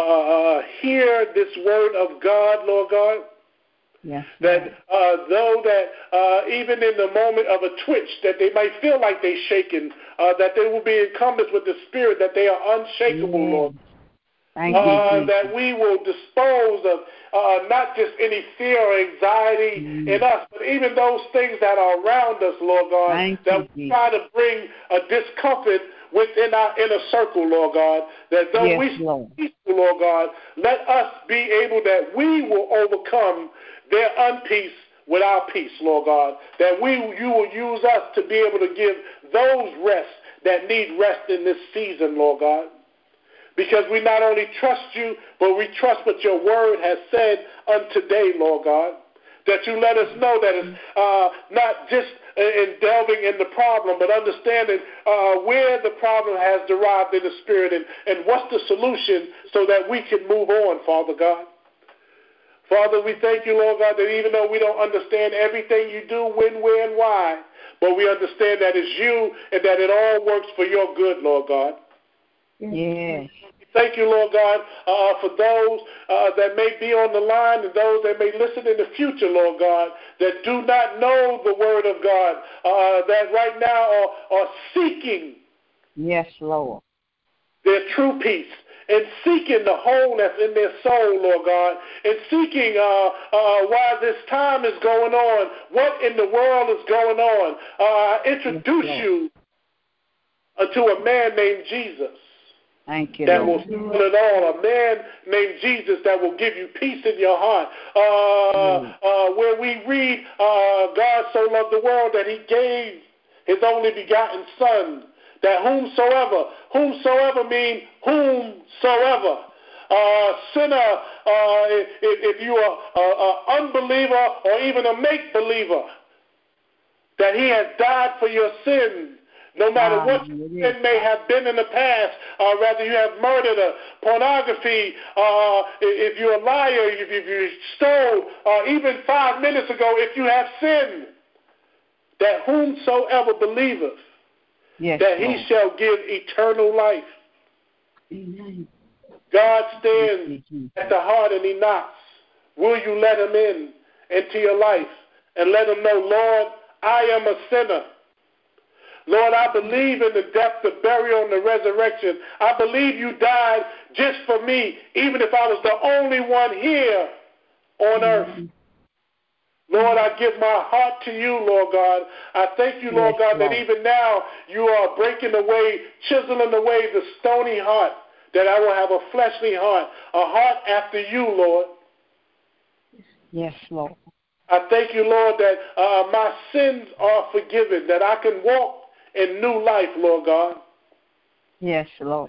hear this word of God, Lord God. Yes. That though that even in the moment of a twitch, that they might feel like they're shaken, that they will be encompassed with the Spirit, that they are unshakable, Lord. Thank you, that we will dispose of not just any fear or anxiety in us, but even those things that are around us, Lord God, that we try to bring a discomfort within our inner circle, Lord God, that though we speak peaceful, Lord God, let us be able that we will overcome their unpeace with our peace, Lord God, that you will use us to be able to give those rest that need rest in this season, Lord God. Because we not only trust you, but we trust what your word has said unto today, Lord God. That you let us know that it's not just in delving in the problem, but understanding where the problem has derived in the spirit and what's the solution so that we can move on, Father God. Father, we thank you, Lord God, that even though we don't understand everything you do, when, where, and why, but we understand that it's you and that it all works for your good, Lord God. Yes. Thank you, Lord God, for those that may be on the line and those that may listen in the future, Lord God, that do not know the word of God, that right now are seeking yes, Lord, their true peace and seeking the wholeness in their soul, Lord God, and seeking why this time is going on, what in the world is going on. Introduce you to a man named Jesus. Thank you, that Lord. will fill it all. A man named Jesus that will give you peace in your heart. Where we read, God so loved the world that he gave his only begotten Son, that whomsoever means whomsoever. Sinner, if you are an unbeliever or even a make-believer, that he has died for your sins. No matter what sin may have been in the past, whether you have murdered or pornography, if you're a liar, if you stole, even 5 minutes ago, if you have sinned, that whomsoever believeth, that he shall give eternal life. Amen. God stands at the heart and he knocks. Will you let him into your life and let him know, Lord, I am a sinner. Lord, I believe in the death, the burial, and the resurrection. I believe you died just for me, even if I was the only one here on earth. Lord, I give my heart to you, Lord God. I thank you, Lord God, that even now you are breaking away, chiseling away the stony heart, that I will have a fleshly heart, a heart after you, Lord. Yes, Lord. I thank you, Lord, that my sins are forgiven, that I can walk in new life, Lord God. Yes, Lord.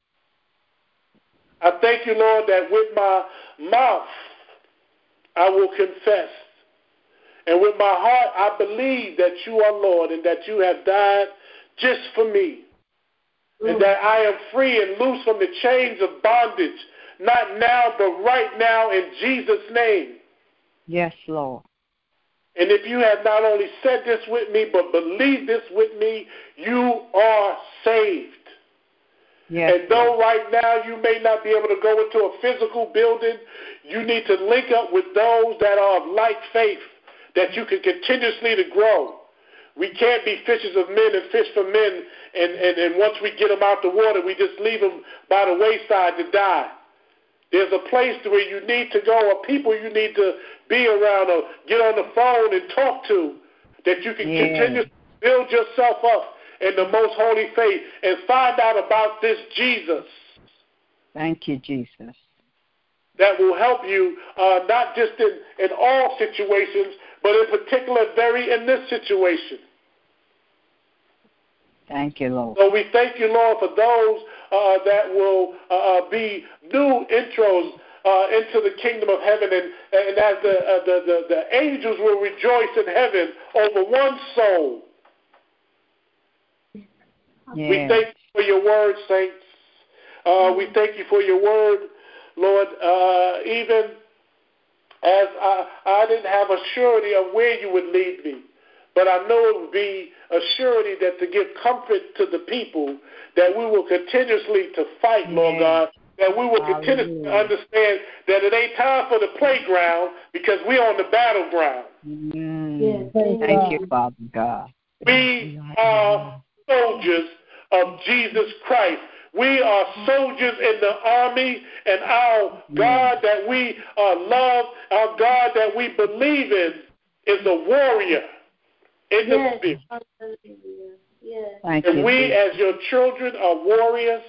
I thank you, Lord, that with my mouth I will confess. And with my heart I believe that you are Lord and that you have died just for me. And that I am free and loose from the chains of bondage, not now but right now in Jesus' name. Yes, Lord. And if you have not only said this with me, but believed this with me, you are saved. Yes, and though right now you may not be able to go into a physical building, you need to link up with those that are of like faith, that you can continuously to grow. We can't be fishers of men and fish for men, and once we get them out the water, we just leave them by the wayside to die. There's a place where you need to go, or people you need to be around, or get on the phone and talk to, that you can continue to build yourself up in the most holy faith and find out about this Jesus. Thank you, Jesus. That will help you not just in all situations, but in particular, in this situation. Thank you, Lord. So we thank you, Lord, for those that will be new intros into the kingdom of heaven, and as the angels will rejoice in heaven over one soul. Yeah. We thank you for your word, saints. We thank you for your word, Lord, even as I didn't have a surety of where you would lead me. But I know it would be a surety that to give comfort to the people, that we will continuously to fight, Lord God, that we will continuously understand that it ain't time for the playground because we're on the battleground. Thank you, Father God. We are soldiers of Jesus Christ. We are soldiers in the army, and our God that we love, our God that we believe in, is a warrior in the spirit. And we, as your children, are warriors,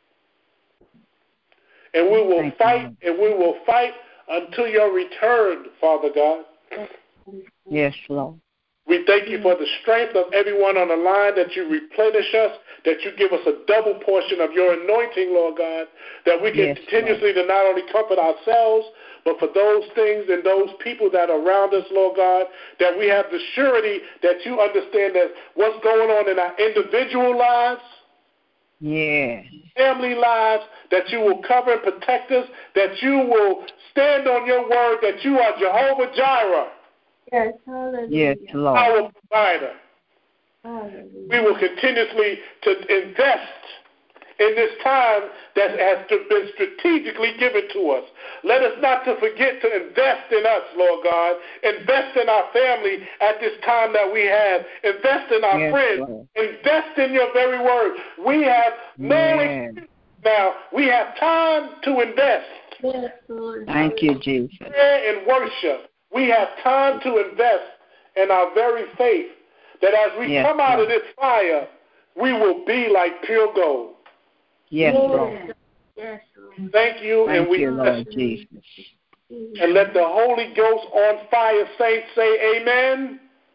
and we will fight, and we will fight until your return, Father God. Yes, Lord. We thank you for the strength of everyone on the line, that you replenish us, that you give us a double portion of your anointing, Lord God, that we can continuously to not only comfort ourselves, but for those things and those people that are around us, Lord God, that we have the surety that you understand that what's going on in our individual lives, family lives, that you will cover and protect us, that you will stand on your word, that you are Jehovah Jireh. Yes, hallelujah. Yes, Lord. Our provider. Hallelujah. We will continuously to invest in this time that has been strategically given to us. Let us not to forget to invest in us, Lord God. Invest in our family at this time that we have. Invest in our friends. Lord. Invest in your very word. We have no excuse now. We have time to invest. Yes, Lord. Thank you, Jesus. Prayer and worship. We have time to invest in our very faith, that as we come out of this fire, we will be like pure gold. Yes, Lord. Yes, Lord. Thank you, Thank and we you, Lord Jesus. And let the Holy Ghost on fire saints say amen.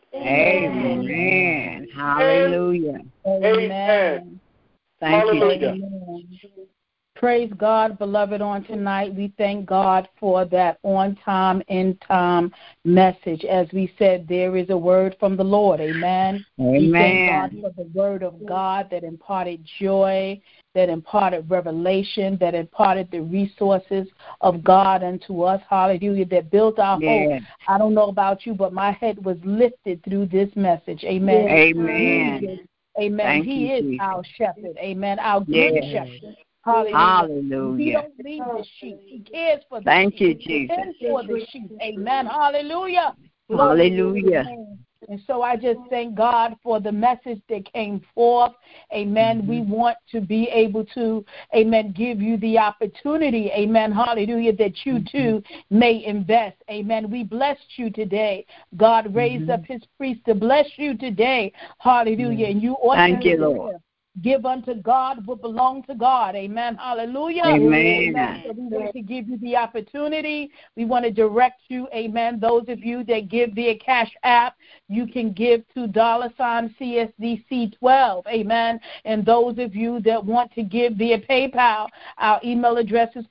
Amen. Hallelujah. Amen. Thank you. Amen. Praise God, beloved, on tonight. We thank God for that on-time, in-time message. As we said, there is a word from the Lord. Amen. We thank God for the word of God that imparted joy, that imparted revelation, that imparted the resources of God unto us. Hallelujah. That built our hope. I don't know about you, but my head was lifted through this message. Amen. Amen. Amen. He is our shepherd. Amen. Our good shepherd. Hallelujah. He don't leave the sheep. He cares for the sheep. Thank you, Jesus. He cares for the sheep. Amen. Hallelujah. Hallelujah. And so I just thank God for the message that came forth. Amen. We want to be able to, amen, give you the opportunity, amen, hallelujah, that you too may invest. Amen. We blessed you today. God raised up his priest to bless you today. Hallelujah. And you ought Thank you, Lord. Give unto God what belongs to God. Amen. Hallelujah. Amen. So we want to give you the opportunity. We want to direct you. Amen. Those of you that give via Cash App, you can give to $CSDC12. Amen. And those of you that want to give via PayPal, our email address is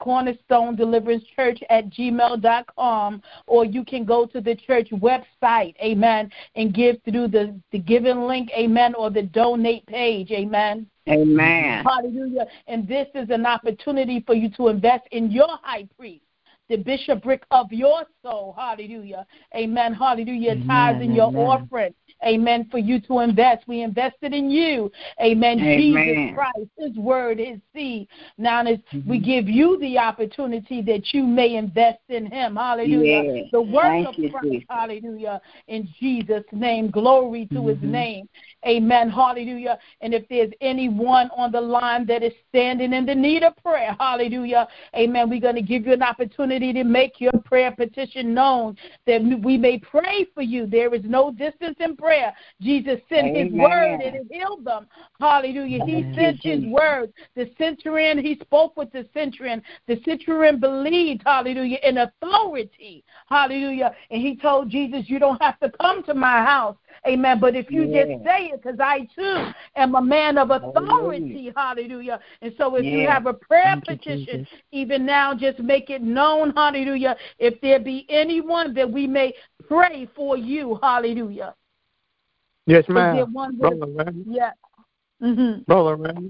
cornerstonedeliverancepchurch@gmail.com, or you can go to the church website. Amen. And give through the giving link. Amen. Or the donate page. Amen. Amen. Hallelujah. And this is an opportunity for you to invest in your high priest, the bishopric of your soul. Hallelujah. Amen. Hallelujah. Tithes in your offering. Amen. For you to invest. We invested in you. Amen. Jesus Christ, His word, His seed. Now we give you the opportunity that you may invest in Him. Hallelujah. The work of Christ. Jesus. Hallelujah. In Jesus' name. Glory to His name. Amen. Hallelujah. And if there's anyone on the line that is standing in the need of prayer, hallelujah. Amen. We're going to give you an opportunity to make your prayer petition known that we may pray for you. There is no distance in prayer. Jesus sent His word and it healed them. Hallelujah. He sent His word. The centurion, he spoke with the centurion. The centurion believed, hallelujah, in authority. Hallelujah. And he told Jesus, you don't have to come to my house. Amen. But if you just say it, because I too am a man of authority. Hallelujah. And so if you have a prayer petition, even now, just make it known. Hallelujah. If there be anyone that we may pray for you. Hallelujah. Yes, ma'am. Brother Randy. Yeah. Brother Randy.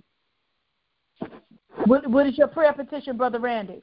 What is your prayer petition, Brother Randy?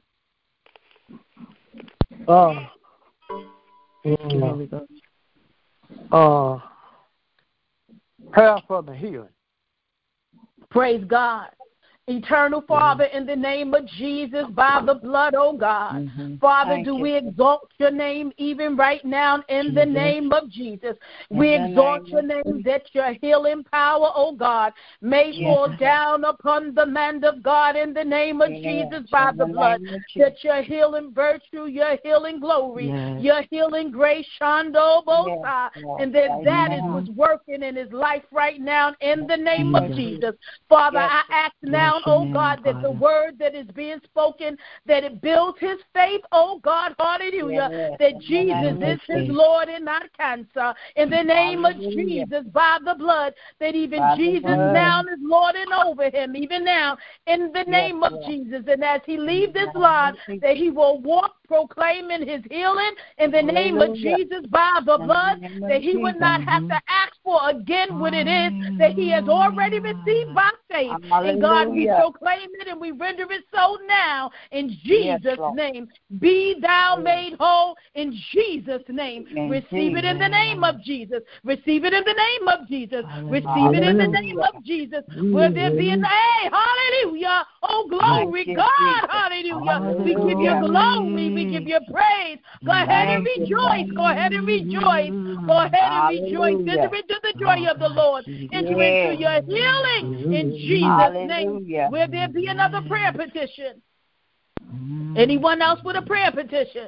Prayer for the healing. Praise God. Eternal Father, in the name of Jesus, by the blood, oh God. Father, do we exalt your name even right now in the name of Jesus. We exalt your name that your healing power, oh God, may fall down upon the man of God in the name of Jesus by the blood. That your healing virtue, your healing glory, your healing grace, Shando Bosa, and that is what's working in his life right now in the name of Jesus. Father, I ask now, oh God, that the word that is being spoken, that it builds his faith, oh God, hallelujah, that Jesus is his Lord and not cancer. In the name of Jesus, by the blood, that even Jesus now is lording over him, even now, in the name of Jesus. And as he leaves this line, that he will walk proclaiming his healing in the name of Jesus by the blood, that he would not have to ask for again what it is that he has already received by faith. And God, we proclaim it and we render it so now in Jesus' name. Be thou made whole in Jesus' name. Receive it in the name of Jesus. Receive it in the name of Jesus. Receive it in the name of Jesus. Will there be an hallelujah? Oh, glory, God, hallelujah. We give you glory. We give you praise. Go ahead and rejoice. Go ahead and rejoice. Go ahead and rejoice. Enter into the joy of the Lord. Enter into your healing in Jesus' name. Will there be another prayer petition? Anyone else with a prayer petition?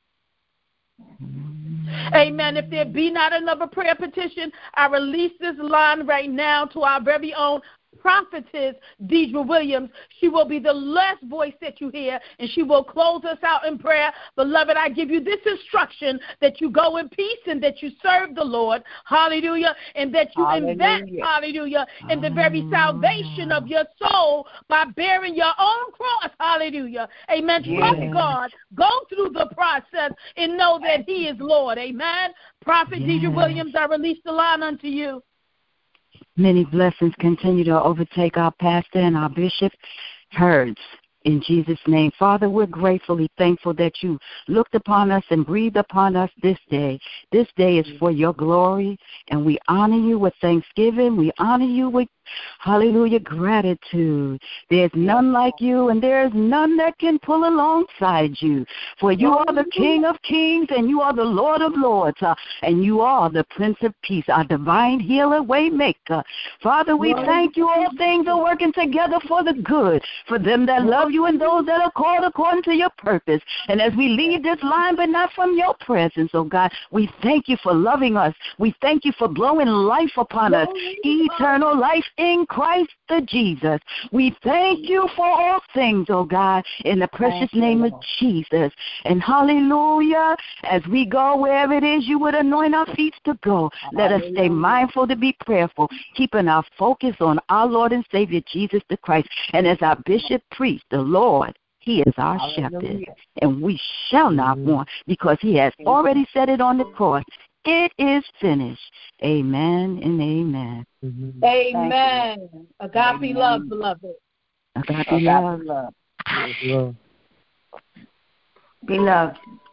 Amen. If there be not another prayer petition, I release this line right now to our very own prophetess Deidre Williams. She will be the last voice that you hear, and she will close us out in prayer. Beloved, I give you this instruction, that you go in peace and that you serve the Lord, hallelujah, and that you invest, hallelujah, in the very salvation of your soul by bearing your own cross, hallelujah, amen. Trust God, go through the process and know that He is Lord, amen. Prophet Deidre Williams, I release the line unto you. Many blessings continue to overtake our pastor and our bishop, Herds. In Jesus' name, Father, we're gratefully thankful that you looked upon us and breathed upon us this day. This day is for your glory, and we honor you with thanksgiving. We honor you with, hallelujah, gratitude. There's none like you, and there's none that can pull alongside you. For you are the King of kings, and you are the Lord of lords, and you are the Prince of peace, our divine healer, way maker. Father, we thank you. All things are working together for the good, for them that love you and those that are called according to your purpose. And as we leave this line, but not from your presence, oh God, we thank you for loving us. We thank you for blowing life upon us, eternal life in Christ the Jesus. We thank you for all things, oh God, in the precious name of Jesus. And hallelujah, as we go wherever it is you would anoint our feet to go, let us stay mindful to be prayerful, keeping our focus on our Lord and Savior, Jesus the Christ. And as our bishop preached, the Lord, He is our shepherd, and we shall not want, because He has already said it on the cross. It is finished. Amen and amen. Amen. Agape love, beloved. Agape love. Be loved.